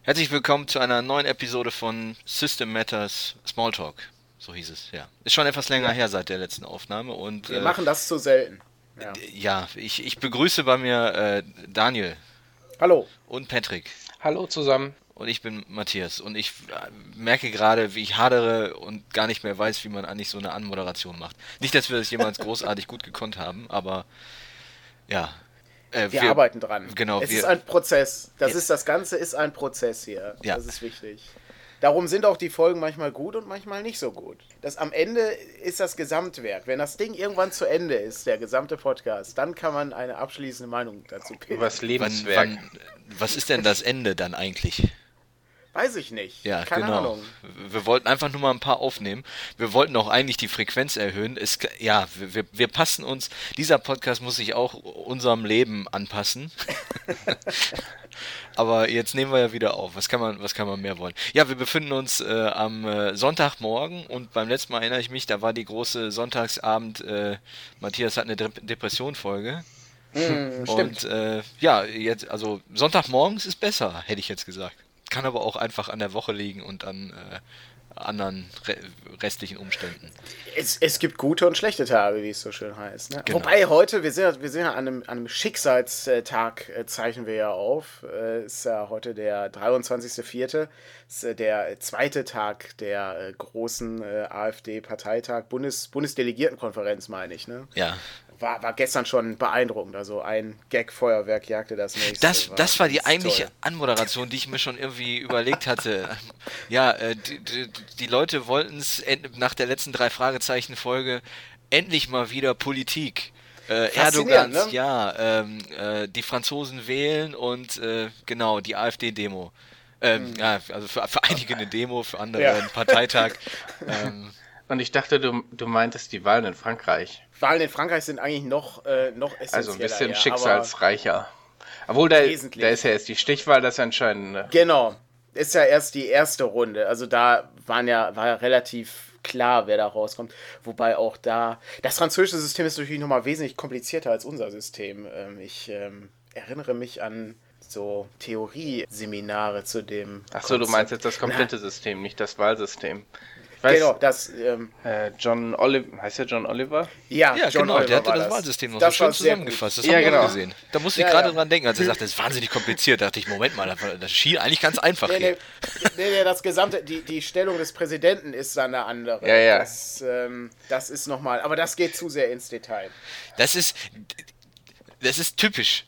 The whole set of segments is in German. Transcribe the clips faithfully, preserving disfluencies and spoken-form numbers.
Herzlich willkommen zu einer neuen Episode von System Matters Smalltalk. So hieß es, ja. Ist schon etwas länger Ja. her seit der letzten Aufnahme und Wir äh, machen das zu selten. Ja. ja, ich, ich begrüße bei mir äh, Daniel Hallo. und Patrick. Hallo zusammen. Und ich bin Matthias und ich äh, merke gerade, wie ich hadere und gar nicht mehr weiß, wie man eigentlich so eine Anmoderation macht. Nicht, dass wir das jemals großartig gut gekonnt haben, aber ja. Äh, Wir, arbeiten dran. Genau. Es wir, ist ein Prozess. Das Ja. ist das Ganze ist ein Prozess hier. Ja. Das ist wichtig. Darum sind auch die Folgen manchmal gut und manchmal nicht so gut. Das am Ende ist das Gesamtwerk. Wenn das Ding irgendwann zu Ende ist, der gesamte Podcast, dann kann man eine abschließende Meinung dazu bilden. Über das wann, Lebenswerk. wann, was ist denn das Ende dann eigentlich? Weiß ich nicht. Ja, Keine genau. Ahnung. Wir wollten einfach nur mal ein paar aufnehmen. Wir wollten auch eigentlich die Frequenz erhöhen. Es, ja, wir, wir, wir passen uns, dieser Podcast muss sich auch unserem Leben anpassen. Aber jetzt nehmen wir ja wieder auf. Was kann man, was kann man mehr wollen? Ja, wir befinden uns äh, am äh, Sonntagmorgen und beim letzten Mal erinnere ich mich, da war die große Sonntagsabend, äh, Matthias hat eine De- Depression-Folge. Hm, stimmt. Und äh, ja, jetzt, also Sonntagmorgens ist besser, hätte ich jetzt gesagt. Kann aber auch einfach an der Woche liegen und an äh, anderen re restlichen Umständen. Es, es gibt gute und schlechte Tage, wie es so schön heißt. Ne? Genau. Wobei heute, wir sind, ja- wir sind ja an einem, an einem Schicksalstag, äh, zeichnen wir ja auf. Äh, ist ja heute der dreiundzwanzigster vierte Ist äh, der zweite Tag der äh, großen äh, AfD-Parteitag, Bundes Bundesdelegiertenkonferenz, meine ich. Ne? Ja. War, war gestern schon beeindruckend. Also ein Gag-Feuerwerk jagte das nächste. Das, das war die ganz eigentliche toll. Anmoderation, die ich mir schon irgendwie überlegt hatte. Ja, äh, die, die, die Leute wollten es nach der letzten drei Fragezeichen-Folge endlich mal wieder Politik. Äh, Faszinierend, Erdogans, ne? ja, ähm, äh, die Franzosen wählen und äh, genau, die AfD-Demo. Ähm, ja, also für, für einige eine Demo, für andere Ja. ein Parteitag. ähm, Und ich dachte, du, du meintest die Wahlen in Frankreich. Wahlen in Frankreich sind eigentlich noch, äh, noch essentieller. Also ein bisschen ja, aber- schicksalsreicher. Obwohl, da, Wesentlich. da ist ja jetzt die Stichwahl das Entscheidende. Genau. Ist ja erst die erste Runde. Also da waren ja, war ja relativ klar, wer da rauskommt. Wobei auch da. Das französische System ist natürlich nochmal wesentlich komplizierter als unser System. Ähm, ich ähm, erinnere mich an so Theorieseminare zu dem. Achso, du Konzept. meinst jetzt das komplette Na, System, nicht das Wahlsystem. Ich weiß, Genau, das. Ähm, äh, John Oliver, heißt der John Oliver? ja, ja, John genau, Oliver der hatte war das Wahlsystem noch so Das schön war sehr zusammengefasst. Das Ja, haben wir genau. auch gesehen. Da musste ich Ja, gerade ja. dran denken, als er sagte, das ist wahnsinnig kompliziert. Da dachte ich, Moment mal, das, war- das schien eigentlich ganz einfach Nee, hier. nee, nee, nee, das gesamte, die, die Stellung des Präsidenten ist dann eine andere. Ja, ja. Das, ähm, das ist nochmal, aber das geht zu sehr ins Detail. Das ist, das ist typisch.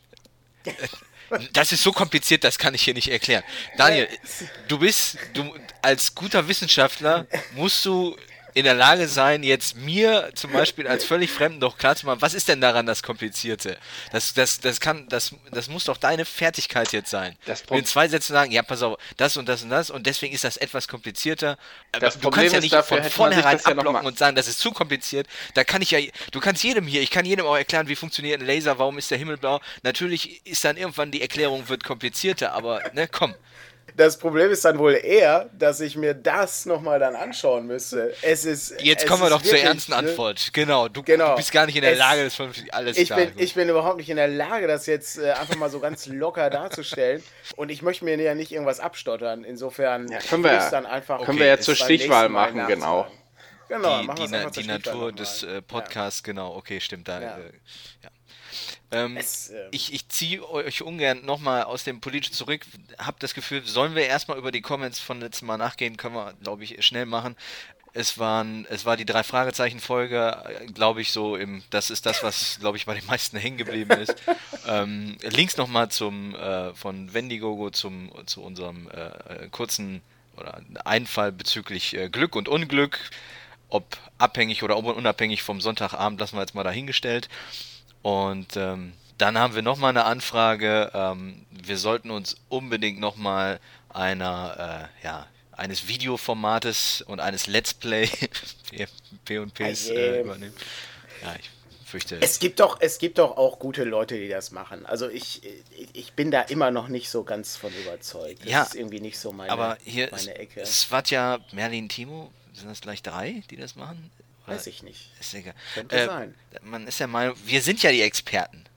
Das ist so kompliziert, das kann ich hier nicht erklären. Daniel, du bist, du als guter Wissenschaftler musst du in der Lage sein, jetzt mir zum Beispiel als völlig Fremden doch klar zu machen, was ist denn daran das Komplizierte? Das, das, das kann, das, das muss doch deine Fertigkeit jetzt sein. Das Mir in zwei Sätzen sagen, ja, pass auf, das und das und das und deswegen ist das etwas komplizierter. Aber Das du Problem kannst ja ist, nicht dafür von hätte man sich vornherein das ja noch abblocken mal- und sagen, das ist zu kompliziert. Da kann ich ja, du kannst jedem hier, ich kann jedem auch erklären, wie funktioniert ein Laser, warum ist der Himmel blau. Natürlich ist dann irgendwann die Erklärung wird komplizierter, aber ne, komm. Das Problem ist dann wohl eher, dass ich mir das nochmal dann anschauen müsste. Es ist. Jetzt es kommen wir ist doch zur wirklich, ernsten ne? Antwort. Genau, du, Genau. du bist gar nicht in der Es- Lage, das vernünftig alles Ich klar. bin, gut. ich bin überhaupt nicht in der Lage, das jetzt äh, einfach mal so ganz locker darzustellen. Und ich möchte mir ja nicht irgendwas abstottern. Insofern Ja, können wir will ja- ich's dann einfach. können wir ja es zur beim Stichwahl nächsten Mal machen, genau. nachtragen. Genau, die, machen die, wir's Na, einfach zur die Stichwahl Natur nochmal. des äh, Podcasts, genau, okay, stimmt. Da, Ja. äh, ja. Ähm, Es, ähm, ich ich ziehe euch ungern nochmal aus dem Politischen zurück. Hab das Gefühl, sollen wir erstmal über die Comments von letztem Mal nachgehen? Können wir, glaube ich, schnell machen. Es waren, es war die drei Fragezeichen-Folge, glaube ich, so im, das ist das, was, glaube ich, bei den meisten hängen geblieben ist. ähm, Links nochmal zum, äh, von Wendigogo zum, zu unserem äh, äh, kurzen oder Einfall bezüglich äh, Glück und Unglück. Ob abhängig oder unabhängig vom Sonntagabend, lassen wir jetzt mal dahingestellt. Und ähm, dann haben wir nochmal eine Anfrage. Ähm, wir sollten uns unbedingt nochmal einer, äh, ja, eines Videoformates und eines Let's Play P und Ps Ah, je. äh, übernehmen. Ja, ich fürchte. Es gibt doch, es gibt doch auch gute Leute, die das machen. Also ich, ich, ich bin da immer noch nicht so ganz von überzeugt. Das Ja, ist irgendwie nicht so meine, aber hier ist meine Ecke. Svatja, Merlin, Timo, sind das gleich drei, die das machen? Oder Weiß ich nicht. Ist egal. Könnte Äh, sein. Man ist der Meinung, wir sind ja die Experten.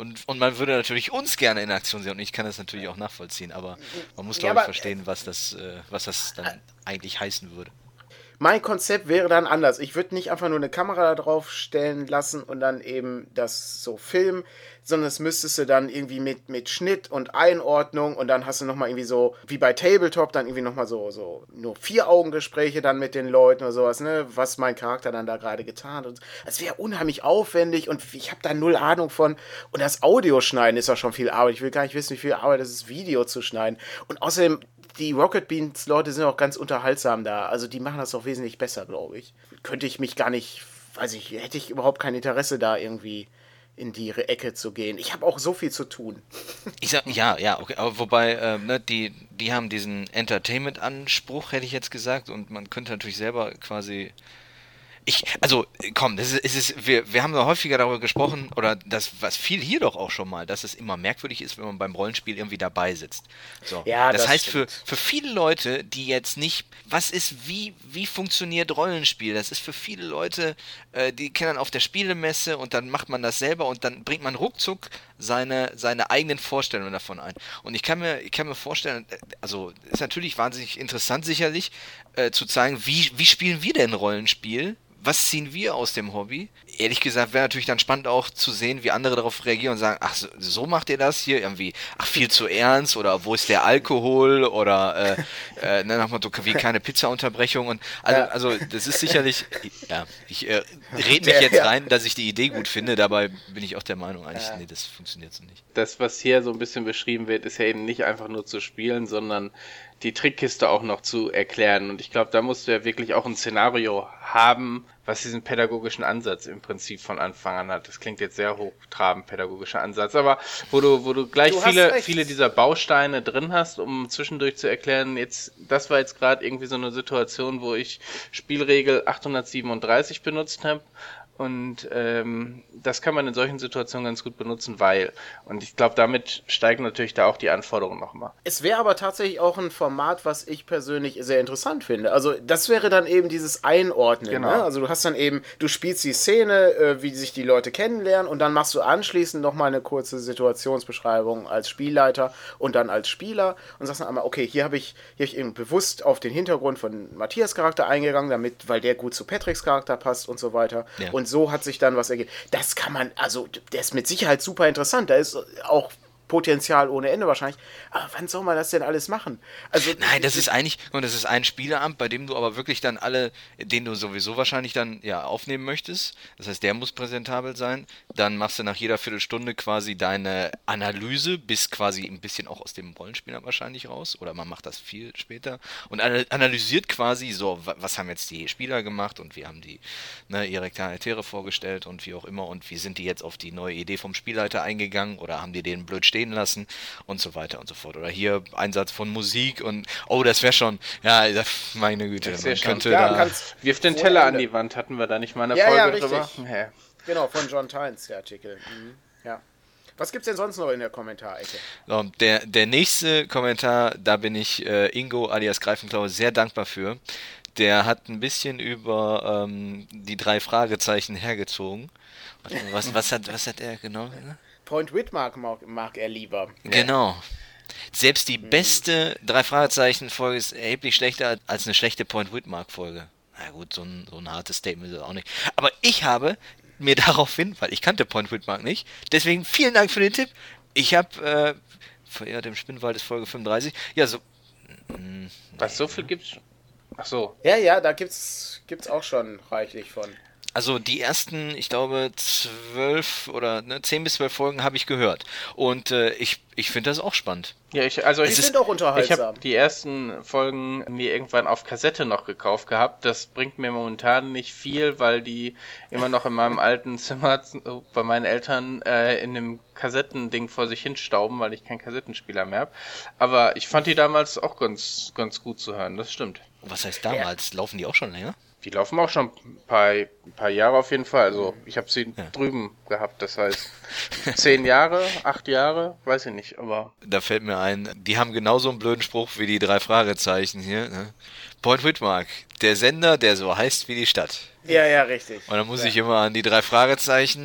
Und, und man würde natürlich uns gerne in Aktion sehen und ich kann das natürlich auch nachvollziehen, aber man muss, Ja, glaube ich, aber- verstehen, was das, äh, was das dann eigentlich heißen würde. Mein Konzept wäre dann anders. Ich würde nicht einfach nur eine Kamera da drauf stellen lassen und dann eben das so filmen, sondern es müsstest du dann irgendwie mit, mit Schnitt und Einordnung und dann hast du nochmal irgendwie so, wie bei Tabletop, dann irgendwie nochmal so, so nur Vier-Augen-Gespräche dann mit den Leuten oder sowas, ne, was mein Charakter dann da gerade getan hat. Und es wäre unheimlich aufwendig und ich habe da null Ahnung von. Und das Audioschneiden ist auch schon viel Arbeit. Ich will gar nicht wissen, wie viel Arbeit es ist, Video zu schneiden. Und außerdem, die Rocket Beans Leute sind auch ganz unterhaltsam da. Also die machen das auch wesentlich besser, glaube ich. Könnte ich mich gar nicht, weiß ich, hätte ich überhaupt kein Interesse da irgendwie in die Ecke zu gehen. Ich habe auch so viel zu tun. Ich sag, ja, ja, okay, aber wobei, ähm, ne, die, die haben diesen Entertainment-Anspruch, hätte ich jetzt gesagt, und man könnte natürlich selber quasi. Ich, also, komm, das ist, es ist, wir, wir haben da häufiger darüber gesprochen, oder das, was viel hier doch auch schon mal, dass es immer merkwürdig ist, wenn man beim Rollenspiel irgendwie dabei sitzt. So. Ja, das, das heißt, für, stimmt. für viele Leute, die jetzt nicht, was ist, wie, wie funktioniert Rollenspiel? Das ist für viele Leute, äh, die kennen dann auf der Spielemesse und dann macht man das selber und dann bringt man ruckzuck seine, seine eigenen Vorstellungen davon ein. Und ich kann mir, ich kann mir vorstellen, äh, also, ist natürlich wahnsinnig interessant sicherlich, äh, zu zeigen, wie, wie spielen wir denn Rollenspiel? Was ziehen wir aus dem Hobby? Ehrlich gesagt wäre natürlich dann spannend auch zu sehen, wie andere darauf reagieren und sagen, ach, so, so macht ihr das hier irgendwie, ach, viel zu ernst oder wo ist der Alkohol oder äh, äh, ne, nach dem Motto, wie keine Pizza-Unterbrechung und also, Ja. also das ist sicherlich, ja, ich äh, rede mich Der- jetzt ja. rein, dass ich die Idee gut finde, dabei bin ich auch der Meinung, eigentlich, nee, das funktioniert so nicht. Das, was hier so ein bisschen beschrieben wird, ist ja eben nicht einfach nur zu spielen, sondern die Trickkiste auch noch zu erklären. Und ich glaube, da musst du ja wirklich auch ein Szenario haben, was diesen pädagogischen Ansatz im Prinzip von Anfang an hat. Das klingt jetzt sehr hochtrabend, pädagogischer Ansatz, aber wo du, wo du gleich Du hast viele, recht. viele dieser Bausteine drin hast, um zwischendurch zu erklären, jetzt, das war jetzt gerade irgendwie so eine Situation, wo ich Spielregel achthundertsiebenunddreißig benutzt habe. Und ähm, das kann man in solchen Situationen ganz gut benutzen, weil, und ich glaube, damit steigen natürlich da auch die Anforderungen nochmal. Es wäre aber tatsächlich auch ein Format, was ich persönlich sehr interessant finde. Also das wäre dann eben dieses Einordnen. Genau. Ne? Also du hast dann eben, du spielst die Szene, äh, wie sich die Leute kennenlernen und dann machst du anschließend nochmal eine kurze Situationsbeschreibung als Spielleiter und dann als Spieler und sagst dann einmal, okay, hier habe ich, hier hab ich eben bewusst auf den Hintergrund von Matthias Charakter eingegangen, damit, weil der gut zu Patricks Charakter passt und so weiter. Ja. Und so hat sich dann was ergeben. Das kann man, also der ist mit Sicherheit super interessant. Da ist auch Potenzial ohne Ende wahrscheinlich. Aber wann soll man das denn alles machen? Also, Nein, das ist eigentlich, und das ist ein Spieleramt, bei dem du aber wirklich dann alle, den du sowieso wahrscheinlich dann ja aufnehmen möchtest. Das heißt, der muss präsentabel sein. Dann machst du nach jeder Viertelstunde quasi deine Analyse, bis quasi ein bisschen auch aus dem Rollenspiel wahrscheinlich raus. Oder man macht das viel später und ana- analysiert quasi so, wa- was haben jetzt die Spieler gemacht und wie haben die ne, ihre Charaktere vorgestellt und wie auch immer und wie sind die jetzt auf die neue Idee vom Spielleiter eingegangen oder haben die den blöd stehen lassen und so weiter und so fort. Oder hier Einsatz von Musik und oh, das wäre schon, ja, das- meine Güte, Das man wär schon- könnte ja, da... kannst, Wirf den Ohne Teller an Ende. die Wand, hatten wir da nicht mal eine Ja, Folge ja, drüber? richtig. Ja. genau, von John Tynes, der Artikel. Mhm. Ja. Was gibt's denn sonst noch in der Kommentarecke? So, der, der nächste Kommentar, da bin ich äh, Ingo alias Greifenklaue sehr dankbar für. Der hat ein bisschen über ähm, die drei Fragezeichen hergezogen. Warte mal, Was, was, hat, was hat er genau? Point Whitmark mag, mag er lieber. Genau. Selbst die beste Drei-Fragezeichen-Folge ist erheblich schlechter als eine schlechte Point-Whitmark-Folge. Na gut, so ein, so ein hartes Statement ist es auch nicht. Aber ich habe mir daraufhin, weil ich kannte Point-Whitmark nicht, deswegen vielen Dank für den Tipp. Ich habe, äh, verehrt im Spinnwald ist Folge fünfunddreißig, ja so, mm, Was, so viel gibt's? Ach so. Ja, ja, da gibt's, gibt's auch schon reichlich von. also die ersten, ich glaube, zwölf oder ne, zehn bis zwölf Folgen habe ich gehört. Und äh, ich, ich finde das auch spannend. Ja, ich, also Die ich, sind auch ich unterhaltsam. habe die ersten Folgen mir irgendwann auf Kassette noch gekauft gehabt. Das bringt mir momentan nicht viel, weil die immer noch in meinem alten Zimmer äh, bei meinen Eltern äh, in einem Kassettending vor sich hinstauben, weil ich keinen Kassettenspieler mehr habe. Aber ich fand die damals auch ganz, ganz gut zu hören, das stimmt. Was heißt damals? Laufen die auch schon länger? Die laufen auch schon ein paar, ein paar Jahre auf jeden Fall. Also ich habe sie Ja. drüben gehabt, das heißt zehn Jahre, acht Jahre, weiß ich nicht, aber Da fällt mir ein, die haben genauso einen blöden Spruch wie die drei Fragezeichen hier. Ne? Point Whitmark, der Sender, der so heißt wie die Stadt. Ja, ja, richtig. Und dann muss ja. ich immer an die drei Fragezeichen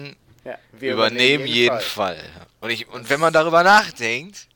Ja, wir übernehmen, übernehmen jeden, jeden Fall. Fall. Und, ich, und wenn man darüber nachdenkt,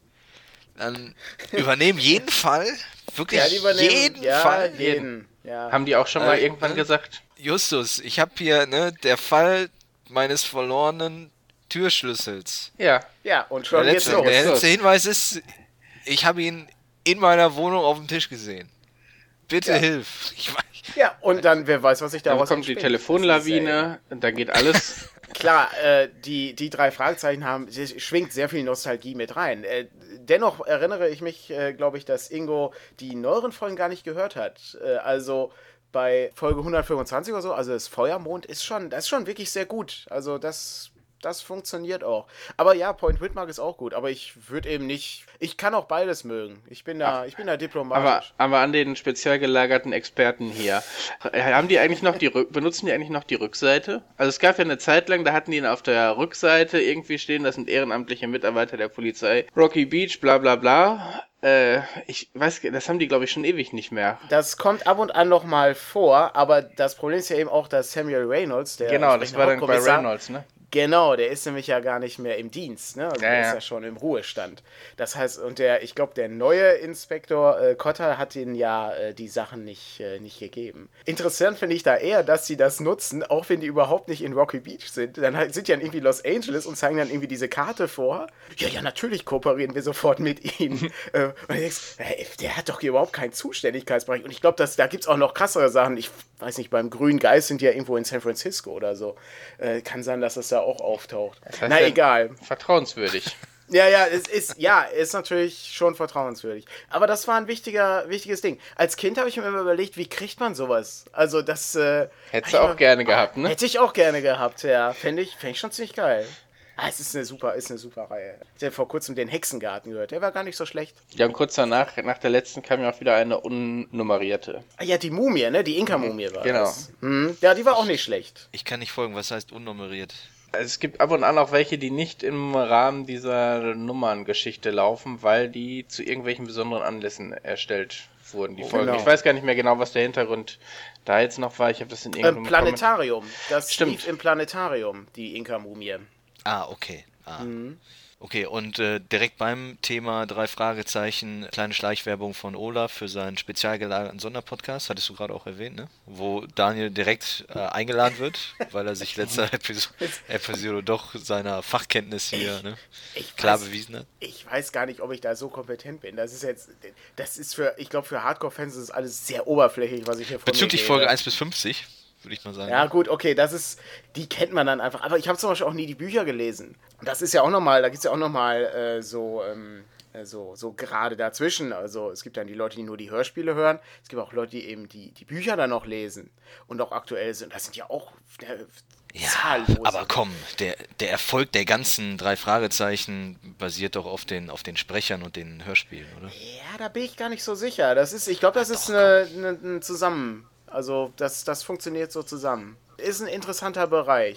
dann übernehmen jeden Fall, wirklich ja, jeden ja, Fall. Jeden. Ja. Haben die auch schon mal äh, irgendwann äh, gesagt? Justus, ich habe hier ne, der Fall meines verlorenen Türschlüssels. Ja. Ja, und schon der geht's letzte, los. Der letzte Hinweis ist, ich habe ihn in meiner Wohnung auf dem Tisch gesehen. Bitte ja. hilf. Ich weiß. Ja, und dann, wer weiß, was ich daraus Dann kommt die Telefonlawine, und da geht alles. Klar, äh, die, die drei Fragezeichen haben, schwingt sehr viel Nostalgie mit rein. Äh, dennoch erinnere ich mich, äh, glaube ich, dass Ingo die neueren Folgen gar nicht gehört hat. Äh, also bei Folge hundertfünfundzwanzig oder so, also das Feuermond ist schon, das ist schon wirklich sehr gut. Also das, das funktioniert auch. Aber ja, Point Whitmark ist auch gut, aber ich würde eben nicht, ich kann auch beides mögen. Ich bin da, Ach, ich bin da diplomatisch. Aber, aber an den speziell gelagerten Experten hier, haben die eigentlich noch die Rück, benutzen die eigentlich noch die Rückseite? Also es gab ja eine Zeit lang, da hatten die auf der Rückseite irgendwie stehen, das sind ehrenamtliche Mitarbeiter der Polizei, Rocky Beach, bla bla bla. Äh, ich weiß, das haben die, glaube ich, schon ewig nicht mehr. Das kommt ab und an noch mal vor, aber das Problem ist ja eben auch, dass Samuel Reynolds, der Genau, das war dann bei Reynolds, ne? Genau, der ist nämlich ja gar nicht mehr im Dienst, ne? Also ja, der ist ja. ja schon im Ruhestand. Das heißt, und der, ich glaube, der neue Inspektor äh, Cotter hat ihnen ja äh, die Sachen nicht, äh, nicht gegeben. Interessant finde ich da eher, dass sie das nutzen, auch wenn die überhaupt nicht in Rocky Beach sind. Dann halt, sind die dann irgendwie Los Angeles und zeigen dann irgendwie diese Karte vor. Ja, ja, natürlich kooperieren wir sofort mit ihnen. äh, und du denkst, hey, der hat doch hier überhaupt keinen Zuständigkeitsbereich. Und ich glaube, da gibt es auch noch krassere Sachen. Ich weiß nicht, beim Grünen Geist sind die ja irgendwo in San Francisco oder so. Äh, kann sein, dass das da auch auftaucht. Das heißt Na ja egal. Vertrauenswürdig. Ja, ja, es ist, ja, ist natürlich schon vertrauenswürdig. Aber das war ein wichtiger, wichtiges Ding. Als Kind habe ich mir immer überlegt, wie kriegt man sowas? Also das... Äh, Hättest du auch gerne gehabt, ne? Hätte ich auch gerne gehabt, ja. Fände ich, fänd ich schon ziemlich geil. Ah, es ist eine super, ist eine super Reihe. Ich habe vor kurzem den Hexengarten gehört. Der war gar nicht so schlecht. Ja, und kurz danach, nach der letzten, kam ja auch wieder eine unnummerierte. Ah, ja, die Mumie, ne? Die Inka-Mumie war genau. das. Hm. Ja, die war auch nicht schlecht. Ich kann nicht folgen, was heißt unnummeriert? Also es gibt ab und an auch welche, die nicht im Rahmen dieser Nummerngeschichte laufen, weil die zu irgendwelchen besonderen Anlässen erstellt wurden, die Folgen. Genau. Ich weiß gar nicht mehr genau, was der Hintergrund da jetzt noch war. Ich habe das in irgendeinem ähm, Planetarium. Das Stimmt. lief im Planetarium, die Inka-Mumie. Ah, okay. Ah. Mhm. Okay, und äh, direkt beim Thema drei Fragezeichen, kleine Schleichwerbung von Olaf für seinen spezial gelagerten Sonderpodcast, hattest du gerade auch erwähnt, ne? Wo Daniel direkt äh, eingeladen wird, weil er sich letzter Episode, Episode doch seiner Fachkenntnis hier ich, ne, ich klar weiß, bewiesen hat. Ich weiß gar nicht, ob ich da so kompetent bin. Das ist jetzt, das ist für, ich glaube, für Hardcore-Fans ist alles sehr oberflächlich, was ich hier von Bezüglich mir Folge rede. eins bis fünfzig, würde ich mal sagen. Ja, gut, okay, das ist, die kennt man dann einfach. Aber ich habe zum Beispiel auch nie die Bücher gelesen. Das ist ja auch nochmal, da gibt es ja auch nochmal äh, so, ähm, so, so gerade dazwischen. Also es gibt dann die Leute, die nur die Hörspiele hören. Es gibt auch Leute, die eben die, die Bücher dann noch lesen und auch aktuell sind. Das sind ja auch äh, ja, zahllose. aber komm, der, der Erfolg der ganzen drei Fragezeichen basiert doch auf den, auf den Sprechern und den Hörspielen, oder? Ja, da bin ich gar nicht so sicher. Das ist, ich glaube, das ja, ist doch, eine, eine, ein Zusammen... Also das, das funktioniert so zusammen. Ist ein interessanter Bereich.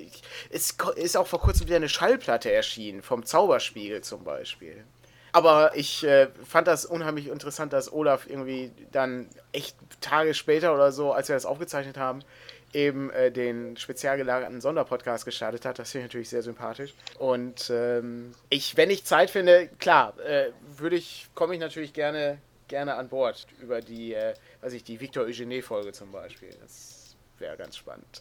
Es ist auch vor kurzem wieder eine Schallplatte erschienen, vom Zauberspiegel zum Beispiel. Aber ich äh, fand das unheimlich interessant, dass Olaf irgendwie dann echt Tage später oder so, als wir das aufgezeichnet haben, eben äh, den spezial gelagerten Sonderpodcast gestartet hat. Das finde ich natürlich sehr sympathisch. Und ähm, ich, wenn ich Zeit finde, klar, äh, würde ich, komme ich natürlich gerne, gerne an Bord über die, äh, weiß ich, die Victor Eugene-Folge zum Beispiel. Das wäre ganz spannend.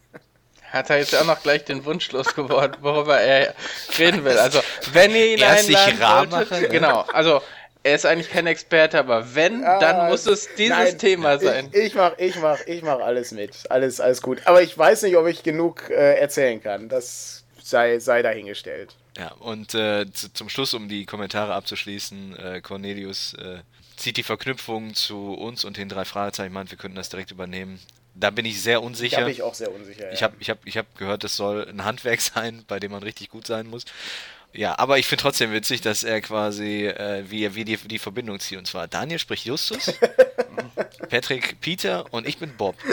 Hat er jetzt auch noch gleich den Wunsch losgeworden, worüber er reden will. Also, wenn ihr ihn Erst sich einladen rar wolltet, machen, ne? genau, also er ist eigentlich kein Experte, aber wenn, Ah, dann muss es dieses nein, Thema sein. Ich, ich mach, ich mach, ich mach alles mit. Alles, alles gut. Aber ich weiß nicht, ob ich genug äh, erzählen kann. Das sei, sei dahingestellt. Ja, und äh, zu, zum Schluss, um die Kommentare abzuschließen, äh, Cornelius äh, zieht die Verknüpfung zu uns und den drei Fragezeichen, meint, wir könnten das direkt übernehmen. Da bin ich sehr unsicher. Da bin ich auch sehr unsicher. Ja. Ich habe ich hab, ich hab gehört, das soll ein Handwerk sein, bei dem man richtig gut sein muss. Ja, aber ich finde trotzdem witzig, dass er quasi, äh, wie er wie die, die Verbindung zieht. Und zwar, Daniel spricht Justus, Patrick Peter und ich bin Bob.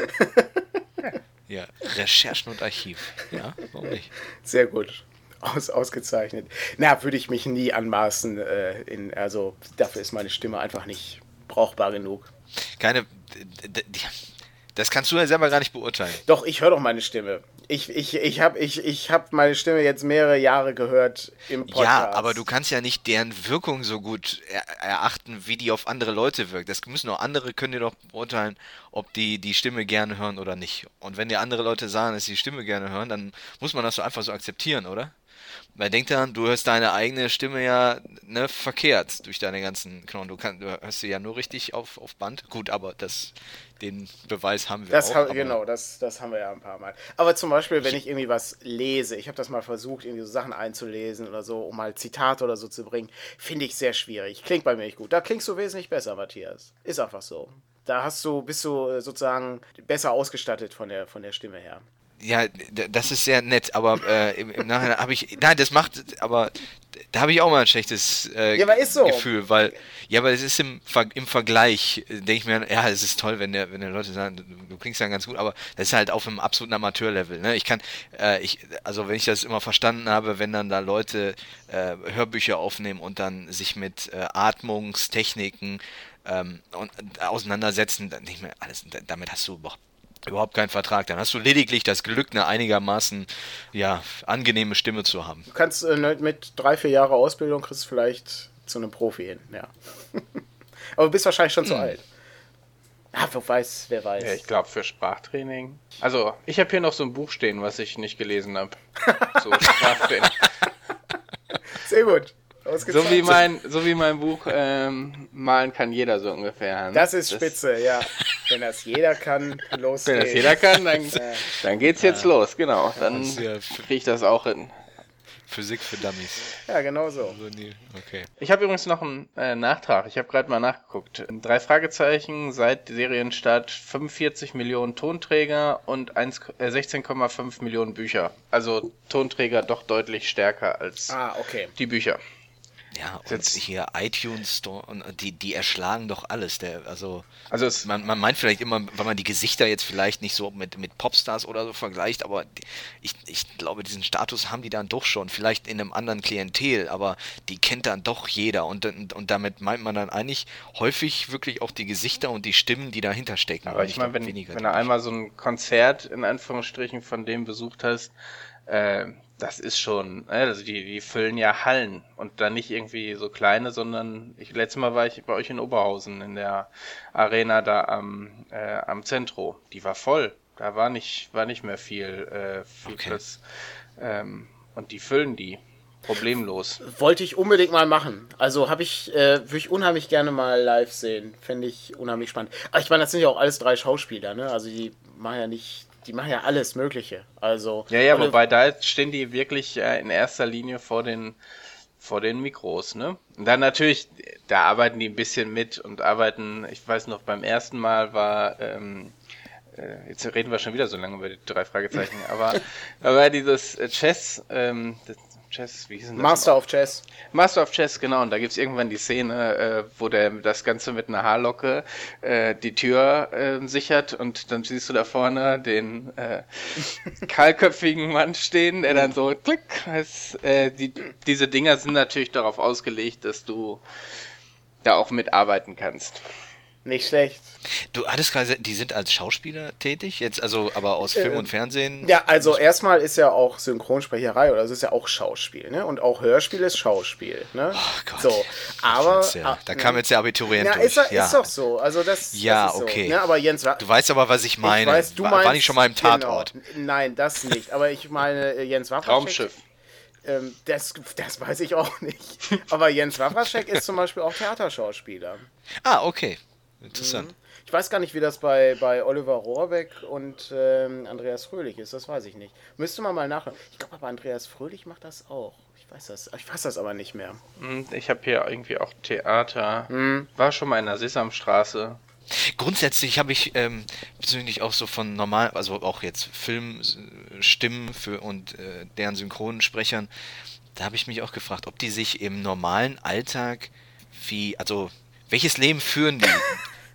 Ja, Recherchen und Archiv. Ja, warum nicht? Sehr gut. Aus, ausgezeichnet. Na, würde ich mich nie anmaßen. Äh, in, also, dafür ist meine Stimme einfach nicht brauchbar genug. Keine... D- d- die, Das kannst du ja selber gar nicht beurteilen. Doch, ich höre doch meine Stimme. Ich, ich, ich habe ich, ich hab meine Stimme jetzt mehrere Jahre gehört im Podcast. Ja, aber du kannst ja nicht deren Wirkung so gut er erachten, wie die auf andere Leute wirkt. Das müssen auch andere, können dir doch beurteilen, ob die die Stimme gerne hören oder nicht. Und wenn dir andere Leute sagen, dass sie die Stimme gerne hören, dann muss man das so einfach so akzeptieren, oder? Weil denk daran, du hörst deine eigene Stimme ja ne, verkehrt durch deine ganzen Knochen. Du, kann, du hörst sie ja nur richtig auf, auf Band. Gut, aber das, den Beweis haben wir das auch. Haben, genau, das, das haben wir ja ein paar Mal. Aber zum Beispiel, wenn ich irgendwie was lese, ich habe das mal versucht, irgendwie so Sachen einzulesen oder so, um mal Zitate oder so zu bringen, finde ich sehr schwierig. Klingt bei mir nicht gut. Da klingst du wesentlich besser, Matthias. Ist einfach so. Da hast du, bist du sozusagen besser ausgestattet von der, von der Stimme her. Ja, d- das ist sehr nett, aber äh, im, im Nachhinein habe ich, nein, das macht, aber da habe ich auch mal ein schlechtes äh, Ja, aber ist so. Gefühl, weil, ja, aber es ist im, Ver- im Vergleich, äh, denke ich mir, ja, es ist toll, wenn der, wenn der Leute sagen, du, du klingst dann ganz gut, aber das ist halt auf einem absoluten Amateurlevel, ne? Ich kann, äh, ich, also wenn ich das immer verstanden habe, wenn dann da Leute äh, Hörbücher aufnehmen und dann sich mit äh, Atmungstechniken ähm, und, äh, auseinandersetzen, dann denke ich mir, alles, damit hast du überhaupt überhaupt keinen Vertrag. Dann hast du lediglich das Glück, eine einigermaßen ja, angenehme Stimme zu haben. Du kannst äh, mit drei, vier Jahre Ausbildung kriegst du vielleicht zu einem Profi hin, ja. Aber du bist wahrscheinlich schon hm. zu alt. Ja, wer weiß, wer weiß. Ja, ich glaube für Sprachtraining. Also, ich habe hier noch so ein Buch stehen, was ich nicht gelesen habe. So Sprachtraining. Sehr gut. So wie mein, so wie mein Buch ähm, Malen kann jeder so ungefähr. Ne? Das ist spitze, das, ja. Wenn das jeder kann, los Wenn geht's. das jeder kann, dann, ja. dann geht's jetzt ja. los, genau. Dann ja kriege ich das auch hin. Physik für Dummies. Ja, genau so. Okay. Ich habe übrigens noch einen äh, Nachtrag. Ich habe gerade mal nachgeguckt. Drei Fragezeichen, seit Serienstart fünfundvierzig Millionen Tonträger und sechzehn Komma fünf Millionen Bücher. Also Tonträger doch deutlich stärker als ah, okay. die Bücher. Ja, und jetzt hier iTunes Store, und die, die erschlagen doch alles. Der, also also es, man, man meint vielleicht immer, weil man die Gesichter jetzt vielleicht nicht so mit, mit Popstars oder so vergleicht, aber die, ich, ich glaube, diesen Status haben die dann doch schon, vielleicht in einem anderen Klientel, aber die kennt dann doch jeder und, und, und damit meint man dann eigentlich häufig wirklich auch die Gesichter und die Stimmen, die dahinter stecken. Aber ich meine, wenn, wenn du einmal so ein Konzert in Anführungsstrichen von dem besucht hast, äh, das ist schon, also die, die füllen ja Hallen und dann nicht irgendwie so kleine, sondern ich, letztes Mal war ich bei euch in Oberhausen in der Arena da am, äh, am Zentro. Die war voll. Da war nicht, war nicht mehr viel, äh, viel okay. Platz. Ähm, und die füllen die problemlos. Wollte ich unbedingt mal machen. Also habe ich, äh, würde ich unheimlich gerne mal live sehen. Fände ich unheimlich spannend. Aber ich meine, das sind ja auch alles drei Schauspieler, ne? Also die machen ja nicht. Die machen ja alles Mögliche. Also ja, ja, wobei da stehen die wirklich äh, in erster Linie vor den vor den Mikros, ne? Und dann natürlich, da arbeiten die ein bisschen mit und arbeiten, ich weiß noch, beim ersten Mal war, ähm, äh, jetzt reden wir schon wieder so lange über die drei Fragezeichen, aber da war dieses Chess, ähm, das Chess, wie hieß denn das? Master of Chess. Master of Chess, genau. Und da gibt's irgendwann die Szene, äh, wo der das Ganze mit einer Haarlocke äh, die Tür äh, sichert und dann siehst du da vorne den äh, kahlköpfigen Mann stehen, der dann so klick. Es, äh, die, diese Dinger sind natürlich darauf ausgelegt, dass du da auch mitarbeiten kannst. Nicht schlecht. Du hattest gerade gesagt, die sind als Schauspieler tätig, jetzt also aber aus Film äh, und Fernsehen? Ja, also erstmal ist ja auch Synchronsprecherei oder es ist ja auch Schauspiel, ne? Und auch Hörspiel ist Schauspiel, ne? Oh Gott. So, aber ja, da kam jetzt der Abiturient ja, durch. Ist, ja, ist doch so. Also das, ja, das ist okay. So, ne? Aber Jens, du weißt aber, was ich meine. Ich weiß, du war, meinst, war nicht schon mal im Tatort? Genau. Nein, das nicht. Aber ich meine, Jens Wawracek. Traumschiff. Ähm, das, das weiß ich auch nicht. Aber Jens Wawracek ist zum Beispiel auch Theaterschauspieler. Ah, okay. Interessant. Mhm. Ich weiß gar nicht, wie das bei, bei Oliver Rohrbeck und ähm, Andreas Fröhlich ist, das weiß ich nicht. Müsste man mal nachschauen. Ich glaube aber Andreas Fröhlich macht das auch. Ich weiß das, ich weiß das aber nicht mehr. Ich habe hier irgendwie auch Theater. Mhm. War schon mal in der Sesamstraße. Grundsätzlich habe ich ähm, persönlich auch so von normal, also auch jetzt Filmstimmen für und äh, deren Synchronsprechern, da habe ich mich auch gefragt, ob die sich im normalen Alltag wie, also welches Leben führen die?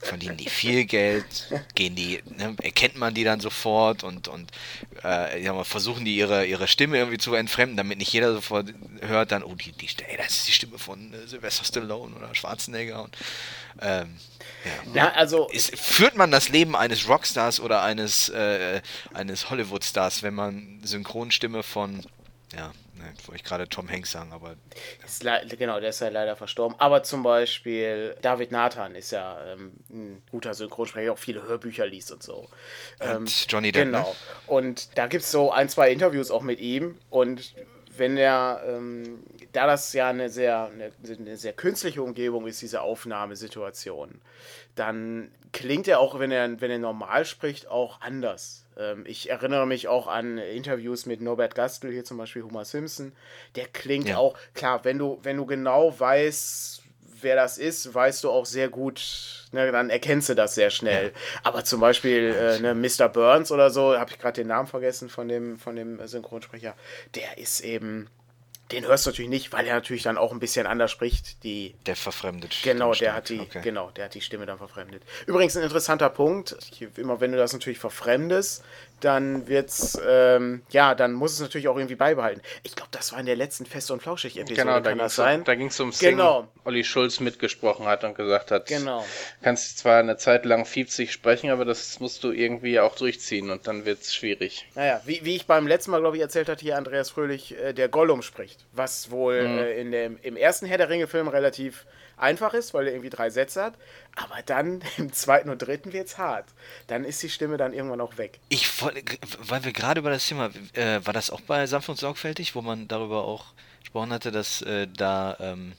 verdienen die viel Geld, gehen die, ne, erkennt man die dann sofort und, und äh, ja, mal versuchen die ihre, ihre Stimme irgendwie zu entfremden, damit nicht jeder sofort hört dann, oh, die, die, ey, das ist die Stimme von äh, Sylvester Stallone oder Schwarzenegger und ähm, ja. Ja, also Ist, führt man das Leben eines Rockstars oder eines, äh, eines Hollywood-Stars, wenn man Synchronstimme von, ja, ne, wollte ich gerade Tom Hanks sagen, aber ist le- genau, der ist ja leider verstorben. Aber zum Beispiel David Nathan ist ja ähm, ein guter Synchronsprecher, der auch viele Hörbücher liest und so. Ähm, und Johnny Depp, genau. ne? Und da gibt es so ein, zwei Interviews auch mit ihm. Und wenn er, ähm, da das ja eine sehr, eine, eine sehr künstliche Umgebung ist, diese Aufnahmesituation, dann klingt er auch, wenn er, wenn er normal spricht, auch anders. Ähm, ich erinnere mich auch an Interviews mit Norbert Gastel, hier zum Beispiel Homer Simpson. Der klingt Ja. auch, klar, wenn du, wenn du genau weißt, wer das ist, weißt du auch sehr gut, ne, dann erkennst du das sehr schnell. Aber zum Beispiel äh, ne, Mister Burns oder so, habe ich gerade den Namen vergessen von dem, von dem Synchronsprecher, der ist eben, den hörst du natürlich nicht, weil er natürlich dann auch ein bisschen anders spricht. Die, Der verfremdet. genau, Stimme der hat die, stark, okay. genau, der hat die Stimme dann verfremdet. Übrigens ein interessanter Punkt, immer wenn du das natürlich verfremdest, dann wird's, ähm, ja, dann muss es natürlich auch irgendwie beibehalten. Ich glaube, das war in der letzten Fest- und Flauschig-Episode, Genau, da kann das ging's sein? um, da ging es um Sing, Genau. Olli Schulz mitgesprochen hat und gesagt hat, Genau. kannst zwar eine Zeit lang fiepsig sprechen, aber das musst du irgendwie auch durchziehen und dann wird's schwierig. Naja, wie, wie ich beim letzten Mal, glaube ich, erzählt hatte, hier Andreas Fröhlich, äh, der Gollum spricht. Was wohl äh, in dem, im ersten Herr der Ringe-Film relativ einfach ist, weil er irgendwie drei Sätze hat. Aber dann im zweiten und dritten wird's hart. Dann ist die Stimme dann irgendwann auch weg. Ich wollte, weil wir gerade über das Thema, äh, war das auch bei Sanft und Sorgfältig, wo man darüber auch gesprochen hatte, dass äh, da ähm,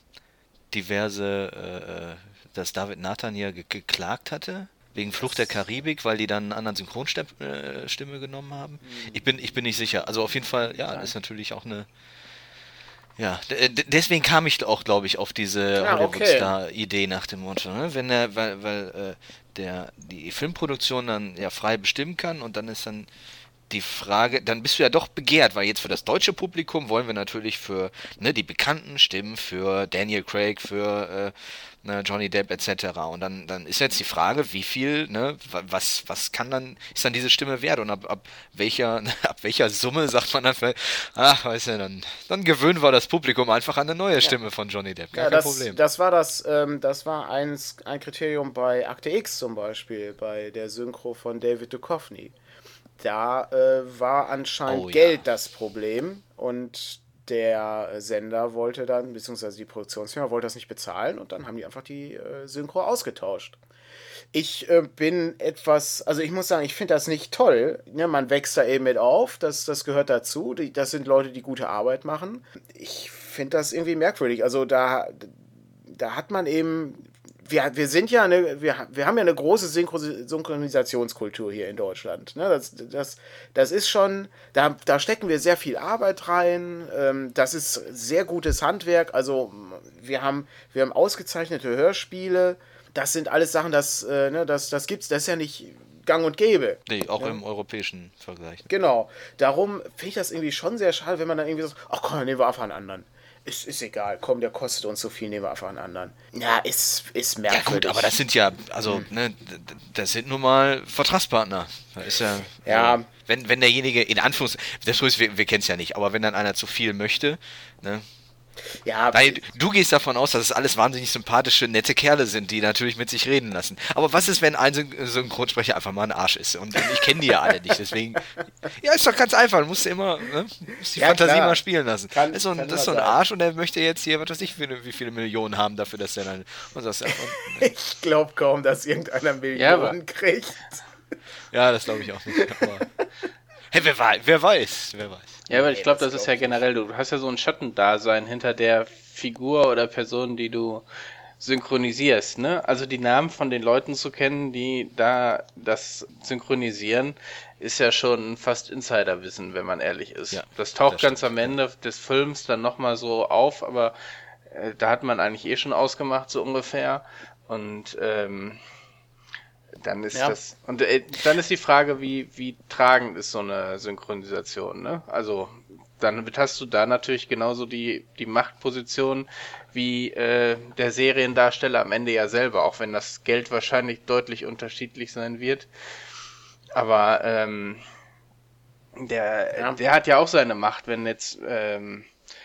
diverse, äh, äh, dass David Nathan ja ge geklagt hatte wegen Flucht der Karibik, weil die dann einen anderen Synchronstimme äh, Stimme genommen haben. Ich bin, ich bin nicht sicher. Also auf jeden Fall, ja, das ist natürlich auch eine. Ja, d- d- deswegen kam ich auch, glaube ich, auf diese Ja, Hollywood-Star-Idee nach dem Motto, ne? Wenn er, weil, weil äh, der die Filmproduktion dann ja frei bestimmen kann und dann ist dann die Frage, dann bist du ja doch begehrt, weil jetzt für das deutsche Publikum wollen wir natürlich für ne, die bekannten Stimmen, für Daniel Craig, für äh, ne, Johnny Depp et cetera. Und dann, dann ist jetzt die Frage, wie viel, ne, wa- was, was kann dann, ist dann diese Stimme wert und ab, ab welcher, ab welcher Summe sagt man dann vielleicht, ach, weißt du, dann, dann gewöhnen wir das Publikum einfach an eine neue Stimme von Johnny Depp. Gar Ja, kein das, Problem. das war das, ähm, das war eins, ein Kriterium bei Akte X zum Beispiel, bei der Synchro von David Duchovny. Da äh, war anscheinend Oh, ja. Geld das Problem und der Sender wollte dann, beziehungsweise die Produktionsfirma wollte das nicht bezahlen und dann haben die einfach die äh, Synchro ausgetauscht. Ich äh, bin etwas, also ich muss sagen, ich finde das nicht toll. Ne, man wächst da eben mit auf, das, das gehört dazu. Die, das sind Leute, die gute Arbeit machen. Ich finde das irgendwie merkwürdig. Also da, da hat man eben, wir, wir sind ja eine, wir, wir haben ja eine große Synchro Synchronisationskultur hier in Deutschland. Ne, das, das, das ist schon, da, da stecken wir sehr viel Arbeit rein. Ähm, das ist sehr gutes Handwerk. Also wir haben, wir haben ausgezeichnete Hörspiele. Das sind alles Sachen, das, äh, ne, das, das gibt's, das ist ja nicht gang und gäbe. Nee, auch im europäischen Vergleich. Genau. Darum finde ich das irgendwie schon sehr schade, wenn man dann irgendwie sagt, ach komm, dann nehmen wir einfach einen anderen. Ist, ist egal, komm, der kostet uns so viel, nehmen wir einfach einen anderen. Ja, ist, ist Ja merkwürdig. gut, aber das sind ja, also, ne, d- d- das sind nun mal Vertragspartner. Da ist ja, Ja. so, wenn, wenn derjenige, in Anführungs, das ist, wir, wir kennen es ja nicht, aber wenn dann einer zu viel möchte, ne, Ja, Nein, du gehst davon aus, dass es alles wahnsinnig sympathische, nette Kerle sind, die natürlich mit sich reden lassen. Aber was ist, wenn ein Syn- Synchronsprecher einfach mal ein Arsch ist? Und ich kenne die ja alle nicht, deswegen. Ja, ist doch ganz einfach. Du musst immer, ne? Musst die Ja, Fantasie klar. mal spielen lassen. Kann- das ist so ein, kann das ist so immer ein sein. Arsch und der möchte jetzt hier, was weiß ich, wie, wie viele Millionen haben dafür, dass er dann. Und sagst, ja, und, ich glaube kaum, dass irgendeiner Millionen aber- kriegt. ja, das glaube ich auch nicht. Aber, hey, wer weiß, wer weiß, wer weiß. Ja, aber ich Nee, glaube, das das ist glaub ja generell, du hast ja so ein Schattendasein hinter der Figur oder Person, die du synchronisierst, ne? Also die Namen von den Leuten zu kennen, die da das synchronisieren, ist ja schon fast Insiderwissen, wenn man ehrlich ist. Ja, das taucht das ganz stimmt, am Ende des Films dann nochmal so auf, aber äh, da hat man eigentlich eh schon ausgemacht, so ungefähr. Und ähm, dann ist Ja. das. Und äh, dann ist die Frage, wie, wie tragend ist so eine Synchronisation, ne? Also dann hast du da natürlich genauso die, die Machtposition wie äh, der Seriendarsteller am Ende ja selber, auch wenn das Geld wahrscheinlich deutlich unterschiedlich sein wird. Aber ähm, der, ja. der hat ja auch seine Macht, wenn jetzt ähm,